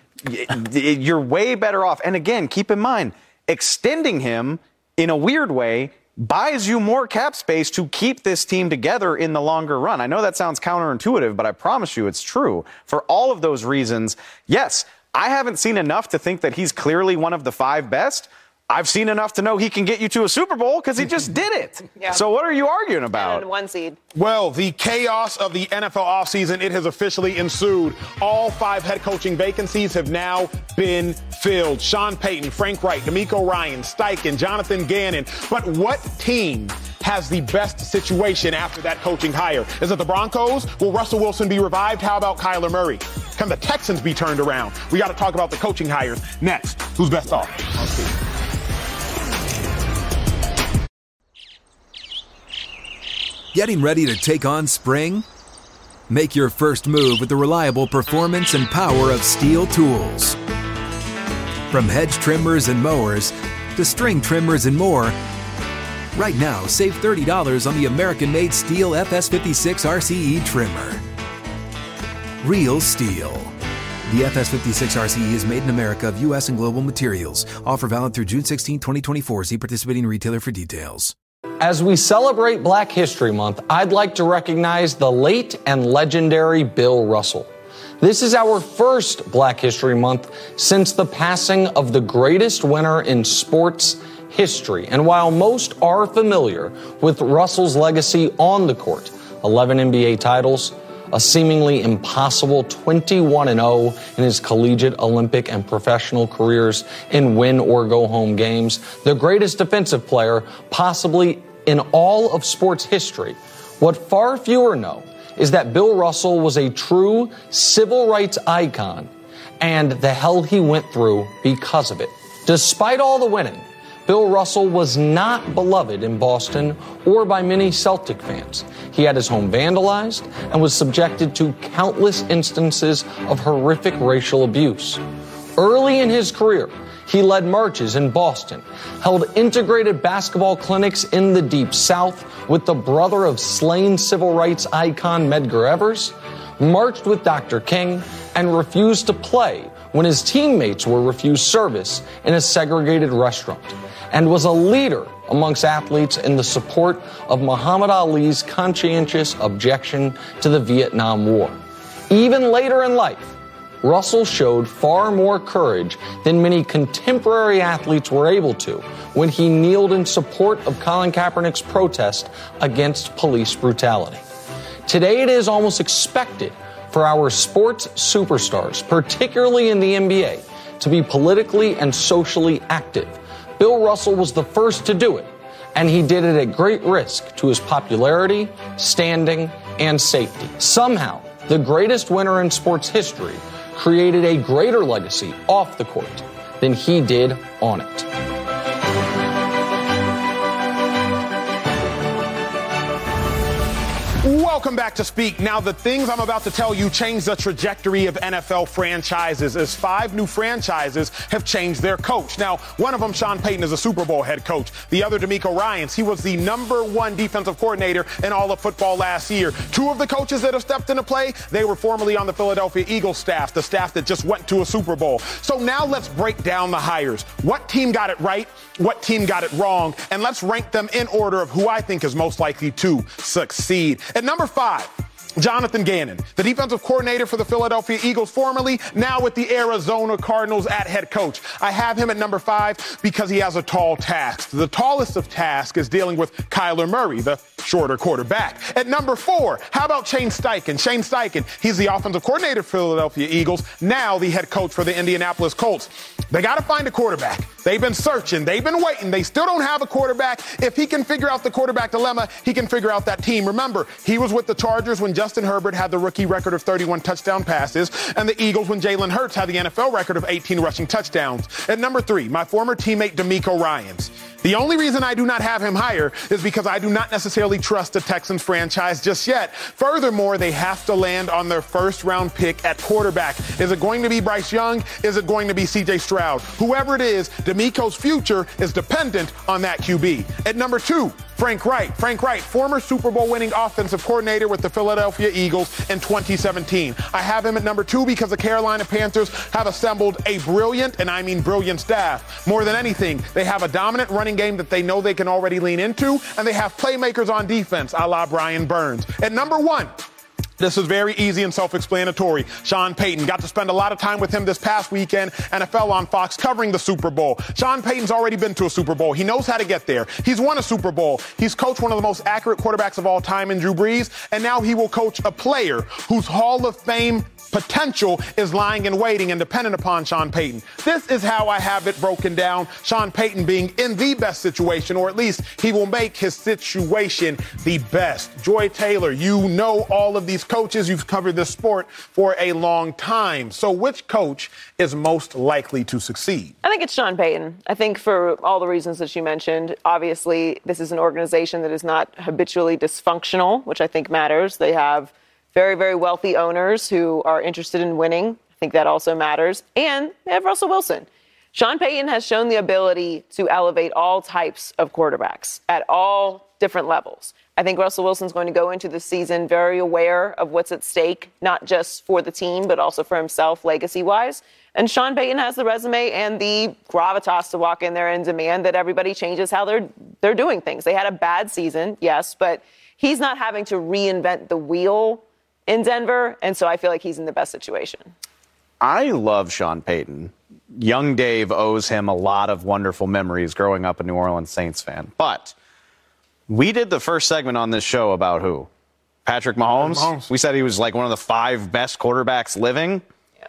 Speaker 3: You're way better off. And again, keep in mind, extending him in a weird way buys you more cap space to keep this team together in the longer run. I know that sounds counterintuitive, but I promise you it's true. For all of those reasons, yes, I haven't seen enough to think that he's clearly one of the five best. I've seen enough to know he can get you to a Super Bowl because he just did it.
Speaker 5: Yeah.
Speaker 3: So what are you arguing about?
Speaker 5: And one seed.
Speaker 2: Well, the chaos of the N F L offseason, it has officially ensued. All five head coaching vacancies have now been filled. Sean Payton, Frank Reich, DeMeco Ryans, Steichen, Jonathan Gannon. But what team has the best situation after that coaching hire? Is it the Broncos? Will Russell Wilson be revived? How about Kyler Murray? Can the Texans be turned around? We got to talk about the coaching hires next. Who's best off?
Speaker 1: Getting ready to take on spring? Make your first move with the reliable performance and power of Steel tools. From hedge trimmers and mowers to string trimmers and more, right now save thirty dollars on the American-made Steel F S fifty-six R C E trimmer. Real Steel. The F S fifty-six R C E is made in America of U S and global materials. Offer valid through June sixteenth, twenty twenty-four. See participating retailer for details.
Speaker 6: As we celebrate Black History Month, I'd like to recognize the late and legendary Bill Russell. This is our first Black History Month since the passing of the greatest winner in sports history. And while most are familiar with Russell's legacy on the court, eleven N B A titles, a seemingly impossible twenty-one and oh in his collegiate, Olympic, and professional careers in win-or-go-home games, the greatest defensive player possibly in all of sports history, what far fewer know is that Bill Russell was a true civil rights icon and the hell he went through because of it. Despite all the winning, Bill Russell was not beloved in Boston or by many Celtic fans. He had his home vandalized and was subjected to countless instances of horrific racial abuse. Early in his career, he led marches in Boston, held integrated basketball clinics in the Deep South with the brother of slain civil rights icon Medgar Evers, marched with Doctor King, and refused to play when his teammates were refused service in a segregated restaurant, and was a leader amongst athletes in the support of Muhammad Ali's conscientious objection to the Vietnam War. Even later in life, Russell showed far more courage than many contemporary athletes were able to when he kneeled in support of Colin Kaepernick's protest against police brutality. Today it is almost expected for our sports superstars, particularly in the N B A, to be politically and socially active. Bill Russell was the first to do it, and he did it at great risk to his popularity, standing, and safety. Somehow, the greatest winner in sports history created a greater legacy off the court than he did on it.
Speaker 2: Welcome back to Speak. Now, the things I'm about to tell you change the trajectory of N F L franchises, as five new franchises have changed their coach. Now, one of them, Sean Payton, is a Super Bowl head coach. The other, DeMeco Ryans, he was the number one defensive coordinator in all of football last year. Two of the coaches that have stepped into play, they were formerly on the Philadelphia Eagles staff, the staff that just went to a Super Bowl. So now let's break down the hires. What team got it right? What team got it wrong? And let's rank them in order of who I think is most likely to succeed. At number five, Jonathan Gannon, the defensive coordinator for the Philadelphia Eagles, formerly, now with the Arizona Cardinals at head coach. I have him at number five because he has a tall task. The tallest of tasks is dealing with Kyler Murray, the shorter quarterback. At number four, how about Shane Steichen? Shane Steichen, he's the offensive coordinator for Philadelphia Eagles, now the head coach for the Indianapolis Colts. They got to find a quarterback. They've been searching. They've been waiting. They still don't have a quarterback. If he can figure out the quarterback dilemma, he can figure out that team. Remember, he was with the Chargers when Justin Herbert had the rookie record of thirty-one touchdown passes, and the Eagles when Jalen Hurts had the N F L record of eighteen rushing touchdowns. At number three, my former teammate DeMeco Ryans. The only reason I do not have him higher is because I do not necessarily trust the Texans franchise just yet. Furthermore, they have to land on their first round pick at quarterback. Is it going to be Bryce Young? Is it going to be C J Stroud? Whoever it is, DeMeco's future is dependent on that Q B. At number two, Frank Reich. Frank Reich, former Super Bowl winning offensive coordinator with the Philadelphia Eagles in twenty seventeen. I have him at number two because the Carolina Panthers have assembled a brilliant, and I mean brilliant staff. More than anything, they have a dominant running game that they know they can already lean into, and they have playmakers on defense, a la Brian Burns. At number one, this is very easy and self-explanatory. Sean Payton. Got to spend a lot of time with him this past weekend, N F L on Fox covering the Super Bowl. Sean Payton's already been to a Super Bowl. He knows how to get there. He's won a Super Bowl. He's coached one of the most accurate quarterbacks of all time in Drew Brees, and now he will coach a player whose Hall of Fame potential is lying in waiting and dependent upon Sean Payton. This is how I have it broken down. Sean Payton being in the best situation, or at least he will make his situation the best. Joy Taylor, you know all of these coaches. You've covered this sport for a long time. So which coach is most likely to succeed?
Speaker 5: I think it's Sean Payton. I think for all the reasons that you mentioned, obviously this is an organization that is not habitually dysfunctional, which I think matters. They have very, very wealthy owners who are interested in winning. I think that also matters. And they have Russell Wilson. Sean Payton has shown the ability to elevate all types of quarterbacks at all different levels. I think Russell Wilson's going to go into the season very aware of what's at stake, not just for the team, but also for himself legacy-wise. And Sean Payton has the resume and the gravitas to walk in there and demand that everybody changes how they're they're doing things. They had a bad season, yes, but he's not having to reinvent the wheel in Denver, and so I feel like he's in the best situation.
Speaker 3: I love Sean Payton. Young Dave owes him a lot of wonderful memories growing up a New Orleans Saints fan. But we did the first segment on this show about who? Patrick Mahomes. Mahomes. We said he was like one of the five best quarterbacks living.
Speaker 5: Yeah.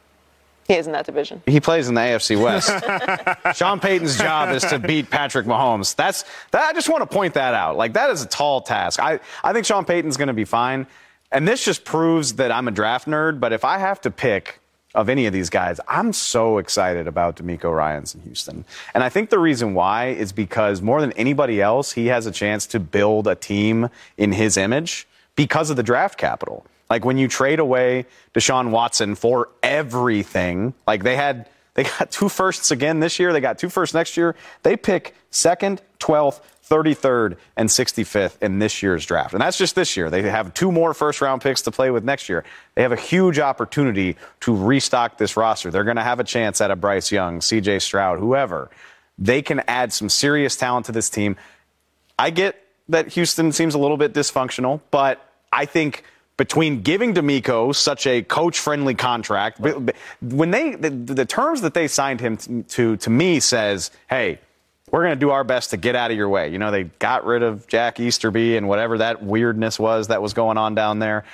Speaker 5: He is in that division.
Speaker 3: He plays in the A F C West. Sean Payton's job is to beat Patrick Mahomes. That's that. I just want to point that out. Like, that is a tall task. I, I think Sean Payton's going to be fine. And this just proves that I'm a draft nerd. But if I have to pick of any of these guys, I'm so excited about DeMeco Ryans in Houston. And I think the reason why is because more than anybody else, he has a chance to build a team in his image because of the draft capital. Like, when you trade away Deshaun Watson for everything, like they had, they got two firsts again this year. They got two firsts next year. They pick second, twelfth, thirty-third, and sixty-fifth in this year's draft. And that's just this year. They have two more first-round picks to play with next year. They have a huge opportunity to restock this roster. They're going to have a chance at a Bryce Young, C J Stroud, whoever. They can add some serious talent to this team. I get that Houston seems a little bit dysfunctional, but I think between giving DeMeco such a coach-friendly contract, when they the, the terms that they signed him to, to me says, hey, we're going to do our best to get out of your way. You know, they got rid of Jack Easterby and whatever that weirdness was that was going on down there.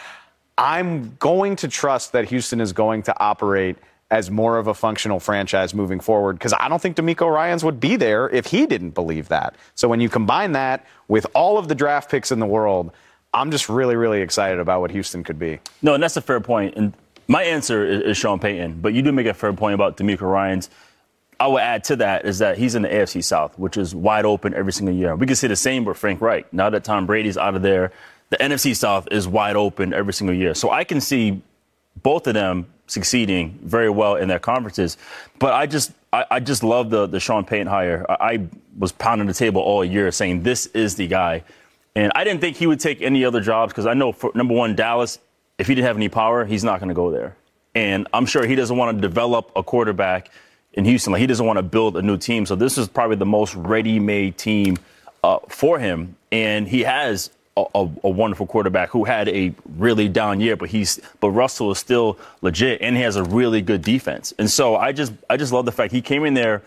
Speaker 3: I'm going to trust that Houston is going to operate as more of a functional franchise moving forward, because I don't think DeMeco Ryans would be there if he didn't believe that. So when you combine that with all of the draft picks in the world, I'm just really, really excited about what Houston could be.
Speaker 4: No, and that's a fair point. And my answer is, is Sean Payton. But you do make a fair point about DeMeco Ryans. I would add to that is that he's in the A F C South, which is wide open every single year. We can say the same with Frank Reich. Now that Tom Brady's out of there, the N F C South is wide open every single year. So I can see both of them succeeding very well in their conferences. But I just I, I just love the, the Sean Payton hire. I, I was pounding the table all year saying this is the guy. And I didn't think he would take any other jobs because I know, for, number one, Dallas, if he didn't have any power, he's not going to go there. And I'm sure he doesn't want to develop a quarterback in Houston. Like, he doesn't want to build a new team. So this is probably the most ready-made team uh, for him. And he has a, a, a wonderful quarterback who had a really down year, but he's but Russell is still legit, and he has a really good defense. And so I just I just love the fact he came in there,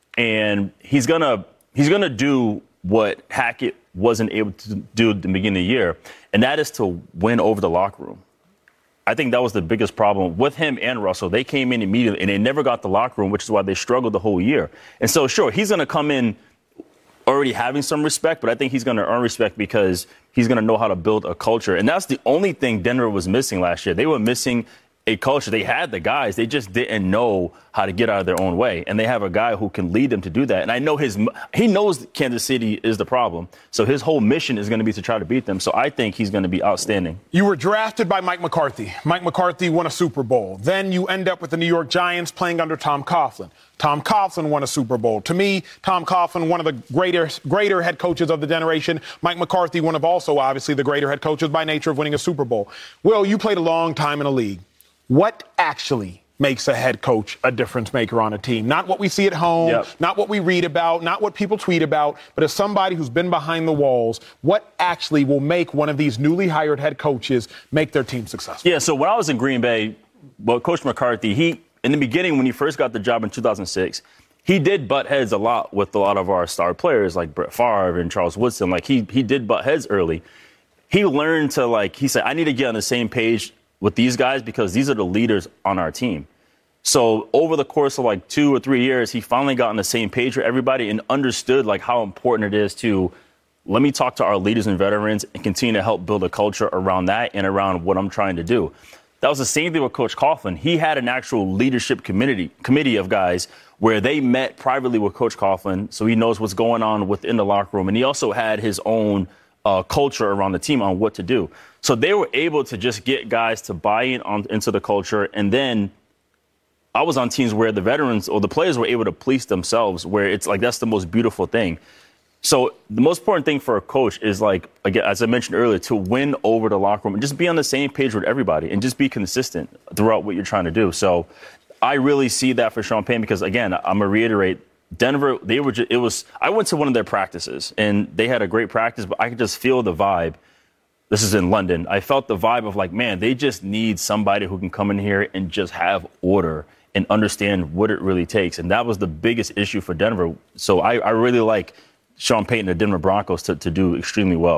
Speaker 4: and he's gonna he's gonna do what Hackett wasn't able to do at the beginning of the year, and that is to win over the locker room. I think that was the biggest problem with him and Russell. They came in immediately, and they never got the locker room, which is why they struggled the whole year. And so, sure, he's going to come in already having some respect, but I think he's going to earn respect because he's going to know how to build a culture. And that's the only thing Denver was missing last year. They were missing a culture. They had the guys. They just didn't know how to get out of their own way. And they have a guy who can lead them to do that. And I know his he knows Kansas City is the problem. So his whole mission is going to be to try to beat them. So I think he's going to be outstanding.
Speaker 2: You were drafted by Mike McCarthy. Mike McCarthy won a Super Bowl. Then you end up with the New York Giants playing under Tom Coughlin. Tom Coughlin won a Super Bowl. To me, Tom Coughlin, one of the greater, greater head coaches of the generation. Mike McCarthy, one of also, obviously, the greater head coaches by nature of winning a Super Bowl. Will, you played a long time in the league. What actually makes a head coach a difference maker on a team? Not what we see at home, yep. Not what we read about, not what people tweet about, but as somebody who's been behind the walls, what actually will make one of these newly hired head coaches make their team successful?
Speaker 4: Yeah, so when I was in Green Bay, well, Coach McCarthy, he in the beginning when he first got the job in two thousand six, he did butt heads a lot with a lot of our star players like Brett Favre and Charles Woodson. Like he he did butt heads early. He learned to, like, he said, I need to get on the same page with these guys because these are the leaders on our team. So over the course of like two or three years, he finally got on the same page with everybody and understood like how important it is to let me talk to our leaders and veterans and continue to help build a culture around that and around what I'm trying to do. That was the same thing with Coach Coughlin. He had an actual leadership committee committee of guys where they met privately with Coach Coughlin, so he knows what's going on within the locker room. And he also had his own uh, culture around the team on what to do. So they were able to just get guys to buy in on, into the culture. And then I was on teams where the veterans or the players were able to police themselves, where it's like that's the most beautiful thing. So the most important thing for a coach is, like, again, as I mentioned earlier, to win over the locker room and just be on the same page with everybody and just be consistent throughout what you're trying to do. So I really see that for Sean Payton because, again, I'm going to reiterate, Denver, they were just, it was, I went to one of their practices and they had a great practice, but I could just feel the vibe. This is in London. I felt the vibe of like, man, they just need somebody who can come in here and just have order and understand what it really takes. And that was the biggest issue for Denver. So I, I really like Sean Payton and the Denver Broncos to, to do extremely well.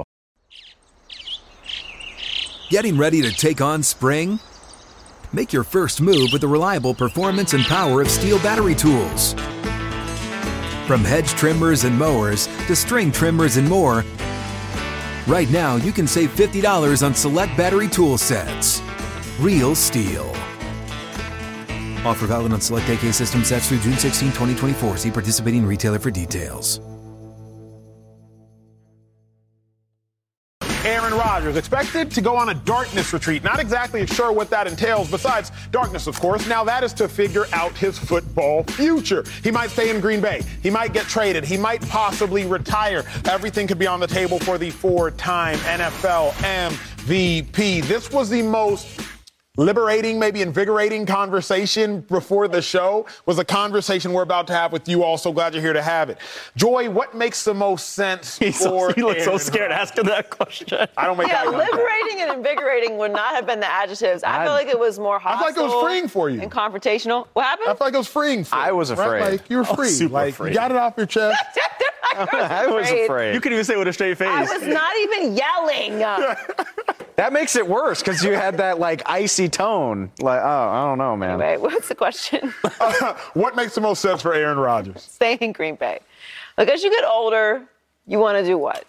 Speaker 1: Getting ready to take on spring? Make your first move with the reliable performance and power of Steel battery tools. From hedge trimmers and mowers to string trimmers and more, right now you can save fifty dollars on select battery tool sets. Real Steel. Offer valid on select A K system sets through June sixteenth, twenty twenty-four. See participating retailer for details.
Speaker 2: Aaron Rodgers expected to go on a darkness retreat. Not exactly sure what that entails, besides darkness, of course. Now that is to figure out his football future. He might stay in Green Bay. He might get traded. He might possibly retire. Everything could be on the table for the four-time N F L M V P. This was the most liberating, maybe invigorating conversation before the show. Was a conversation we're about to have with you all. So glad you're here to have it. Joy, what makes the most sense
Speaker 4: He's
Speaker 2: for
Speaker 4: so, He looks
Speaker 2: Aaron
Speaker 4: so scared
Speaker 2: Rodgers?
Speaker 4: asking that question.
Speaker 2: I don't make
Speaker 5: Yeah,
Speaker 2: eye contact.
Speaker 5: liberating and invigorating would not have been the adjectives. I,
Speaker 3: I-
Speaker 5: feel like it was more hostile.
Speaker 2: I feel like it was freeing for you.
Speaker 5: And confrontational. What happened?
Speaker 2: I feel like it was freeing for you.
Speaker 3: I was
Speaker 2: right?
Speaker 3: afraid.
Speaker 2: Like, you were free.
Speaker 4: super
Speaker 2: like,
Speaker 4: afraid.
Speaker 2: you got it off your chest.
Speaker 3: I was afraid.
Speaker 4: You could even say it with a straight face.
Speaker 5: I was not even yelling.
Speaker 3: That makes it worse because you had that like icy tone. Like, oh, I don't know, man.
Speaker 5: Wait, what's the question?
Speaker 2: What makes the most sense for Aaron Rodgers?
Speaker 5: Stay in Green Bay. Like, as you get older, you want to do what?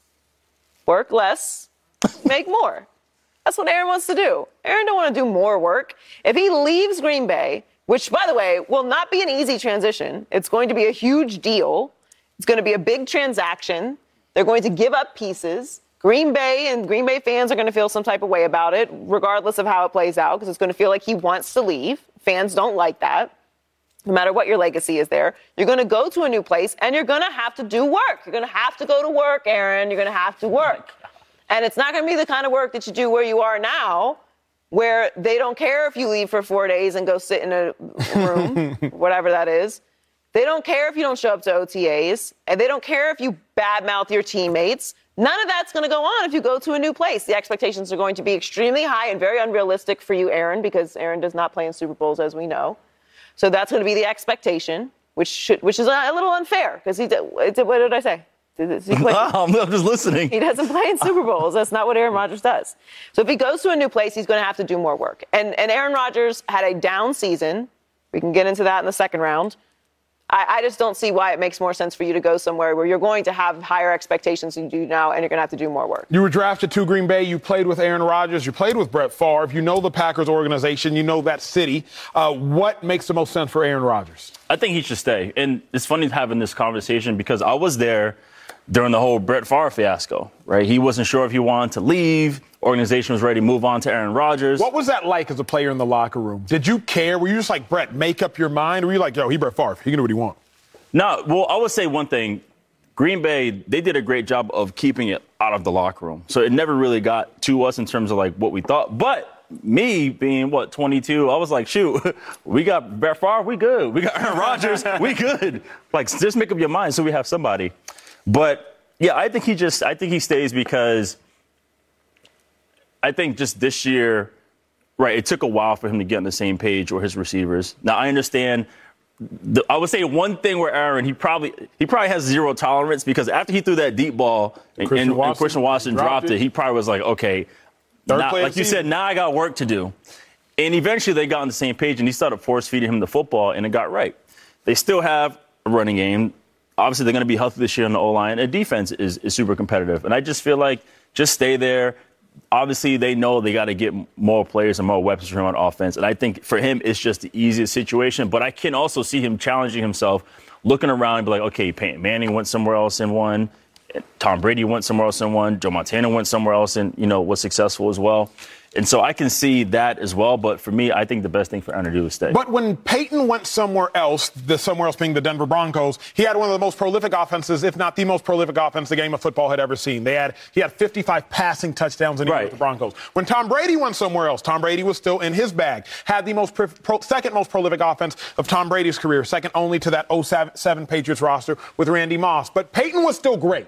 Speaker 5: Work less, make more. That's what Aaron wants to do. Aaron don't want to do more work. If he leaves Green Bay, which, by the way, will not be an easy transition. It's going to be a huge deal. It's going to be a big transaction. They're going to give up pieces. Green Bay and Green Bay fans are going to feel some type of way about it, regardless of how it plays out, because it's going to feel like he wants to leave. Fans don't like that. No matter what your legacy is there, you're going to go to a new place and you're going to have to do work. You're going to have to go to work, Aaron. You're going to have to work. And it's not going to be the kind of work that you do where you are now, where they don't care if you leave for four days and go sit in a room, whatever that is. They don't care if you don't show up to O T As, and they don't care if you badmouth your teammates. None of that's going to go on if you go to a new place. The expectations are going to be extremely high and very unrealistic for you, Aaron, because Aaron does not play in Super Bowls, as we know. So that's going to be the expectation, which should, which is a little unfair, because he did, what did I say? Did he play?
Speaker 4: Oh, I'm just listening.
Speaker 5: He doesn't play in Super Bowls. That's not what Aaron Rodgers does. So if he goes to a new place, he's going to have to do more work. And, and Aaron Rodgers had a down season. We can get into that in the second round. I, I just don't see why it makes more sense for you to go somewhere where you're going to have higher expectations than you do now, and you're going to have to do more work.
Speaker 2: You were drafted to Green Bay. You played with Aaron Rodgers. You played with Brett Favre. You know the Packers organization. You know that city. Uh, what makes the most sense for Aaron Rodgers?
Speaker 4: I think he should stay. And it's funny having this conversation because I was there during the whole Brett Favre fiasco, right? He wasn't sure if he wanted to leave. Organization was ready to move on to Aaron Rodgers.
Speaker 2: What was that like as a player in the locker room? Did you care? Were you just like, Brett, make up your mind? Or were you like, yo, he Brett Favre. He can do what he wants?
Speaker 4: No, well, I would say one thing. Green Bay, they did a great job of keeping it out of the locker room. So it never really got to us in terms of like what we thought. But me being, what, twenty-two, I was like, shoot, we got Brett Favre, we good. We got Aaron Rodgers, we good. Like, just make up your mind so we have somebody. But, yeah, I think he just, I think he stays because I think just this year, right, it took a while for him to get on the same page or his receivers. Now, I understand. The, I would say one thing where Aaron, he probably he probably has zero tolerance because after he threw that deep ball and Christian, and, Watson, and Christian Watson dropped, dropped it, he probably was like, okay,
Speaker 2: Third
Speaker 4: now,
Speaker 2: play of
Speaker 4: like
Speaker 2: the
Speaker 4: you
Speaker 2: season.
Speaker 4: said, now I got work to do. And eventually they got on the same page, and he started force-feeding him the football, and it got right. They still have a running game. Obviously, they're going to be healthy this year on the O-line. And defense is, is super competitive. And I just feel like just stay there. Obviously, they know they got to get more players and more weapons for him on offense. And I think for him, it's just the easiest situation. But I can also see him challenging himself, looking around and be like, okay, Peyton Manning went somewhere else and won. Tom Brady went somewhere else and won. Joe Montana went somewhere else and, you know, was successful as well. And so I can see that as well. But for me, I think the best thing for Aaron to do is stay.
Speaker 2: But when Peyton went somewhere else, the somewhere else being the Denver Broncos, he had one of the most prolific offenses, if not the most prolific offense the game of football had ever seen. They had He had fifty-five passing touchdowns in the,
Speaker 4: right.
Speaker 2: with the Broncos. When Tom Brady went somewhere else, Tom Brady was still in his bag. Had the most pro, pro, second most prolific offense of Tom Brady's career, second only to that oh seven Patriots roster with Randy Moss. But Peyton was still great.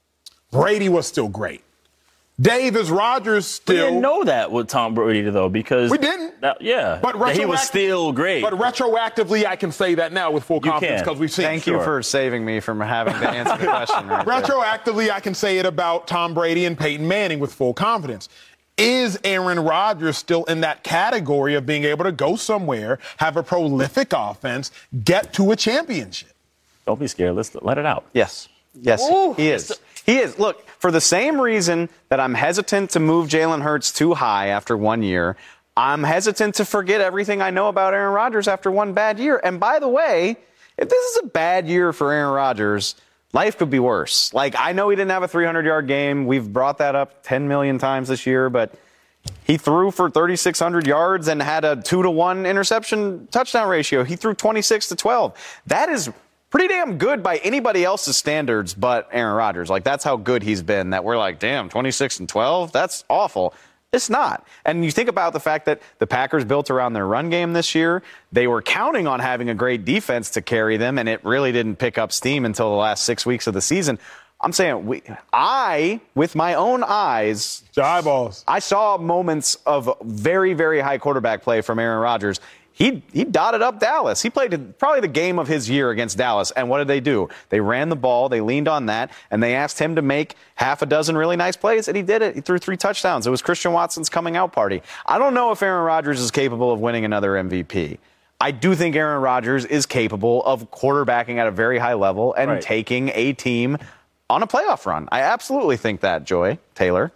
Speaker 2: Brady was still great. Dave, is Rodgers still...
Speaker 4: We didn't know that with Tom Brady, though, because...
Speaker 2: We didn't.
Speaker 4: That, yeah.
Speaker 2: But
Speaker 4: he was still great.
Speaker 2: But retroactively, I can say that now with full
Speaker 4: You
Speaker 2: confidence
Speaker 4: can.
Speaker 2: because we've seen...
Speaker 3: Thank
Speaker 2: sure.
Speaker 3: you for saving me from having to answer the question right there.
Speaker 2: Retroactively, I can say it about Tom Brady and Peyton Manning with full confidence. Is Aaron Rodgers still in that category of being able to go somewhere, have a prolific offense, get to a championship?
Speaker 4: Don't be scared. Let's let it out.
Speaker 3: Yes. Yes,
Speaker 5: Ooh.
Speaker 3: he is. He is. Look, for the same reason that I'm hesitant to move Jalen Hurts too high after one year, I'm hesitant to forget everything I know about Aaron Rodgers after one bad year. And by the way, if this is a bad year for Aaron Rodgers, life could be worse. Like, I know he didn't have a three hundred yard game. We've brought that up ten million times this year, but he threw for thirty-six hundred yards and had a two to one interception touchdown ratio. He threw twenty-six to twelve. That is pretty damn good by anybody else's standards but Aaron Rodgers. Like, that's how good he's been, that we're like, damn, twenty-six and twelve? That's awful. It's not. And you think about the fact that the Packers built around their run game this year. They were counting on having a great defense to carry them, and it really didn't pick up steam until the last six weeks of the season. I'm saying, we, I, with my own eyes,
Speaker 2: Your eyeballs.
Speaker 3: I saw moments of very, very high quarterback play from Aaron Rodgers. He he dotted up Dallas. He played probably the game of his year against Dallas. And what did they do? They ran the ball. They leaned on that. And they asked him to make half a dozen really nice plays. And he did it. He threw three touchdowns. It was Christian Watson's coming out party. I don't know if Aaron Rodgers is capable of winning another M V P. I do think Aaron Rodgers is capable of quarterbacking at a very high level and
Speaker 4: right.
Speaker 3: taking a team on a playoff run. I absolutely think that, Joy Taylor.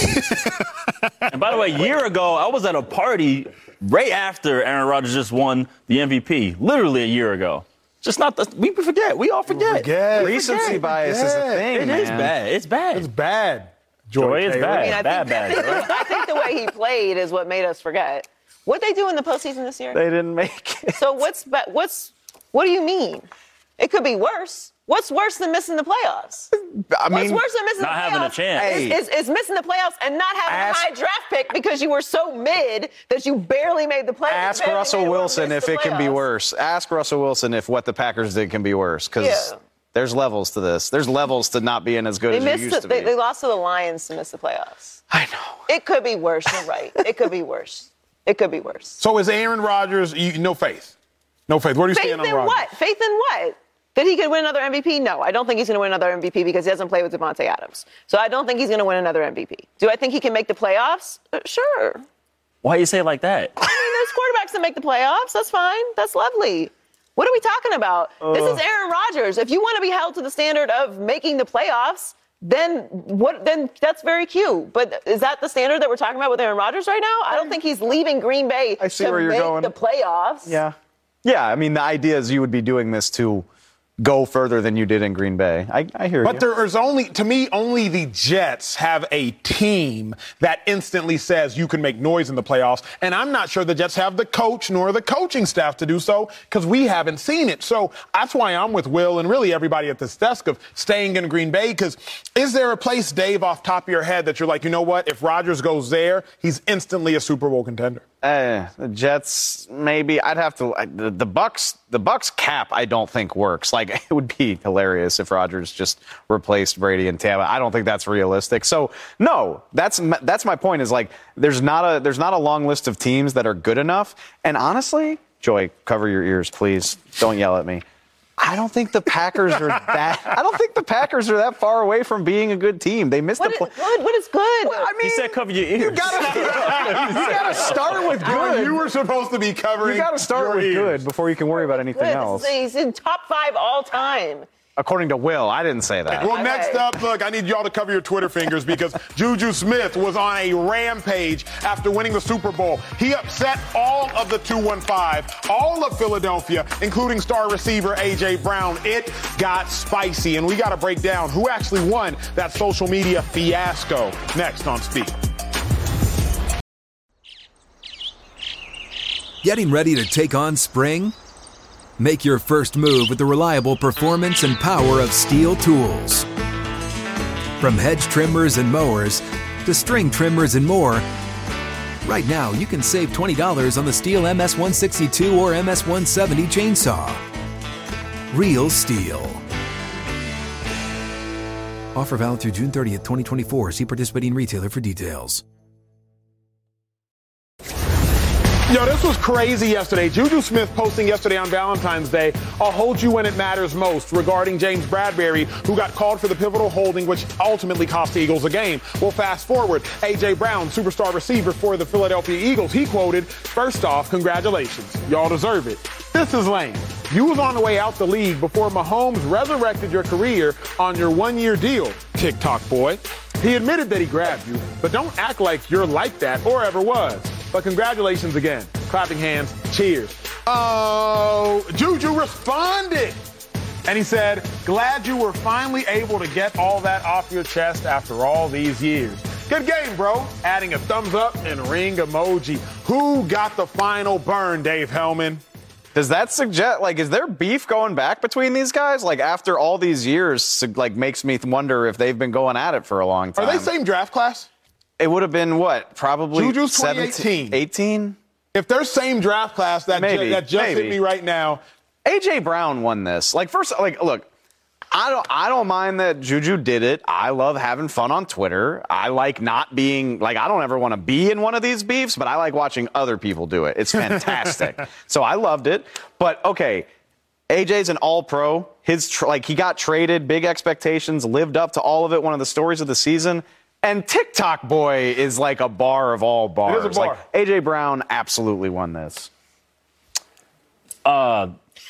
Speaker 4: And by the way, a year ago, I was at a party right after Aaron Rodgers just won the M V P, literally a year ago. Just not the, we forget. We all forget.
Speaker 2: Forget.
Speaker 4: We
Speaker 3: Recency
Speaker 4: forget.
Speaker 3: bias is a thing,
Speaker 4: It
Speaker 3: man.
Speaker 4: is bad. It's bad.
Speaker 2: It's bad.
Speaker 4: Joy, it's
Speaker 2: Taylor.
Speaker 4: bad.
Speaker 5: I mean, I
Speaker 4: bad,
Speaker 5: think,
Speaker 4: bad.
Speaker 5: I think the way he played is what made us forget. What'd they do in the postseason this year?
Speaker 3: They didn't make it.
Speaker 5: So what's ba- what's what do you mean? It could be worse. What's worse than missing the playoffs?
Speaker 3: I
Speaker 5: What's
Speaker 3: mean,
Speaker 5: worse than missing
Speaker 4: not
Speaker 5: the playoffs?
Speaker 4: having a chance.
Speaker 3: Hey.
Speaker 5: Is, is, is missing the playoffs and not having
Speaker 3: Ask-
Speaker 5: a high draft pick because you were so mid that you barely made the playoffs.
Speaker 3: ask Russell Wilson if it can be worse. Ask Russell Wilson if what the Packers did can be worse, because
Speaker 5: Yeah.
Speaker 3: there's levels to this. There's levels to not being as good
Speaker 5: They
Speaker 3: as you
Speaker 5: missed.
Speaker 3: used
Speaker 5: The,
Speaker 3: to
Speaker 5: they,
Speaker 3: be.
Speaker 5: they lost to the Lions to miss the playoffs.
Speaker 3: I know.
Speaker 5: It could be worse. You're right. It could be worse. It could be worse.
Speaker 2: So is Aaron Rodgers, you, no faith? No faith. Where do you
Speaker 5: Faith
Speaker 2: stand on
Speaker 5: in
Speaker 2: Rodgers?
Speaker 5: what? Faith in what? That he could win another M V P? No, I don't think he's going to win another M V P because he hasn't played with Devontae Adams. So I don't think he's going to win another M V P. Do I think he can make the playoffs? Uh, sure.
Speaker 4: Why you say it like that?
Speaker 5: I mean, there's quarterbacks that make the playoffs. That's fine. That's lovely. What are we talking about? Uh, this is Aaron Rodgers. If you want to be held to the standard of making the playoffs, then what? Then that's very cute. But is that the standard that we're talking about with Aaron Rodgers right now? I don't think he's leaving Green Bay
Speaker 3: I see
Speaker 5: to
Speaker 3: where you're
Speaker 5: make
Speaker 3: going.
Speaker 5: the playoffs.
Speaker 3: Yeah. Yeah, I mean, the idea is you would be doing this to go further than you did in Green Bay. I, I hear you.
Speaker 2: But there is only, to me, only the Jets have a team that instantly says you can make noise in the playoffs. And I'm not sure the Jets have the coach nor the coaching staff to do so because we haven't seen it. So that's why I'm with Will and really everybody at this desk of staying in Green Bay. Because is there a place, Dave, off top of your head that you're like, you know what? If Rodgers goes there, he's instantly a Super Bowl contender.
Speaker 3: Uh, the Jets, maybe. I'd have to. I, the, the Bucks, the Bucks cap, I don't think works. Like, it would be hilarious if Rodgers just replaced Brady and Tampa. I don't think that's realistic. So, no, that's that's my point. Is like, there's not a there's not a long list of teams that are good enough. And honestly, Joy, cover your ears, please. Don't yell at me. I don't think the Packers are that. I don't think the Packers are that far away from being a good team. They missed
Speaker 5: What
Speaker 3: the
Speaker 5: is
Speaker 3: play.
Speaker 5: good? What is good?
Speaker 3: Well, I mean,
Speaker 4: He said cover your ears.
Speaker 3: You gotta, you gotta start with good.
Speaker 2: You were supposed to be covering.
Speaker 3: You gotta start
Speaker 2: your
Speaker 3: with
Speaker 2: ears.
Speaker 3: good before you can worry about anything
Speaker 5: Good.
Speaker 3: else.
Speaker 5: He's in top five all time.
Speaker 3: According to Will, I didn't say that.
Speaker 2: Well,
Speaker 5: Okay.
Speaker 2: next up, look, I need y'all to cover your Twitter fingers because Juju Smith was on a rampage after winning the Super Bowl. He upset all of the two one five, all of Philadelphia, including star receiver A J. Brown. It got spicy, and we got to break down who actually won that social media fiasco. Next on Speak.
Speaker 1: Getting ready to take on spring? Make your first move with the reliable performance and power of Steel tools. From hedge trimmers and mowers to string trimmers and more, right now you can save twenty dollars on the Steel M S one sixty-two or M S one seventy chainsaw. Real Steel. Offer valid through June thirtieth, twenty twenty-four. See participating retailer for details.
Speaker 2: Yo, this was crazy yesterday. Juju Smith posting yesterday on Valentine's Day, I'll hold you when it matters most, regarding James Bradberry, who got called for the pivotal holding, which ultimately cost the Eagles a game. Well, fast forward. A J. Brown, superstar receiver for the Philadelphia Eagles, he quoted, "First off, congratulations. Y'all deserve it. This is lame. You was on the way out the league before Mahomes resurrected your career on your one-year deal, TikTok boy. He admitted that he grabbed you, but don't act like you're like that or ever was. But congratulations again." Clapping hands, cheers. Oh, Juju responded. And he said, "Glad you were finally able to get all that off your chest after all these years. Good game, bro." Adding a thumbs up and ring emoji. Who got the final burn, Dave Hellman?
Speaker 3: Does that suggest, like, is there beef going back between these guys? Like, after all these years, like, makes me wonder if they've been going at it for a long time.
Speaker 2: Are they same draft class?
Speaker 3: It would have been what? Probably
Speaker 2: Juju's
Speaker 3: seventeen,
Speaker 2: twenty eighteen.
Speaker 3: eighteen?
Speaker 2: If they're same draft class, that,
Speaker 3: Maybe,
Speaker 2: ju- that just
Speaker 3: maybe.
Speaker 2: hit me right now.
Speaker 3: A J. Brown won this. Like, first, like, look, I don't, I don't mind that Juju did it. I love having fun on Twitter. I like not being, like, I don't ever want to be in one of these beefs, but I like watching other people do it. It's fantastic. So I loved it. But, okay, A J's an all-pro. His, tr- like, he got traded, big expectations, lived up to all of it, one of the stories of the season. And TikTok boy is like a bar of all bars.
Speaker 2: It is a bar.
Speaker 3: Like, A J. Brown absolutely won this.
Speaker 4: Uh,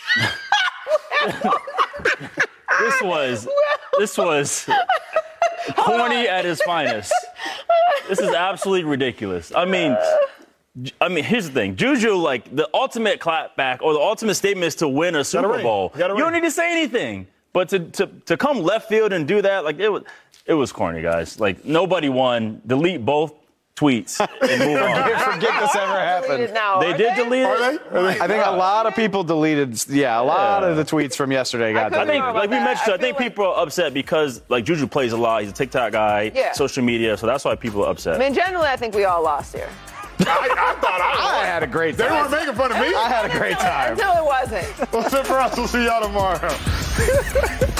Speaker 4: this was this was corny at its finest. This is absolutely ridiculous. I mean, I mean, here's the thing. Juju, like, the ultimate clapback or the ultimate statement is to win a Super
Speaker 2: ring.
Speaker 4: Bowl.
Speaker 2: You gotta
Speaker 4: You don't
Speaker 2: ring.
Speaker 4: need to say anything. But to, to to come left field and do that, like, it was it was corny, guys. Like, nobody won. Delete both tweets and move on.
Speaker 3: Forget this ever happened.
Speaker 5: Now,
Speaker 4: They
Speaker 5: are
Speaker 4: did delete
Speaker 2: Are
Speaker 4: it.
Speaker 2: they? Are they?
Speaker 3: I think a lot of people deleted, yeah, a lot
Speaker 4: Yeah.
Speaker 3: of the tweets from yesterday got
Speaker 5: couldn't
Speaker 4: I think,
Speaker 5: know
Speaker 3: deleted.
Speaker 5: about
Speaker 4: like we
Speaker 5: that.
Speaker 4: mentioned,
Speaker 5: I
Speaker 4: I, think
Speaker 5: feel like-
Speaker 4: people are upset because, like, Juju plays a lot. He's a TikTok guy,
Speaker 5: Yeah.
Speaker 4: social media, so that's why people are upset.
Speaker 5: I mean, generally, I think we all lost here.
Speaker 2: I, I thought I,
Speaker 3: I had a great
Speaker 2: They
Speaker 3: time.
Speaker 2: weren't making fun of me.
Speaker 3: I had a great time.
Speaker 5: Until it wasn't.
Speaker 2: Well, so for us, we'll see y'all tomorrow.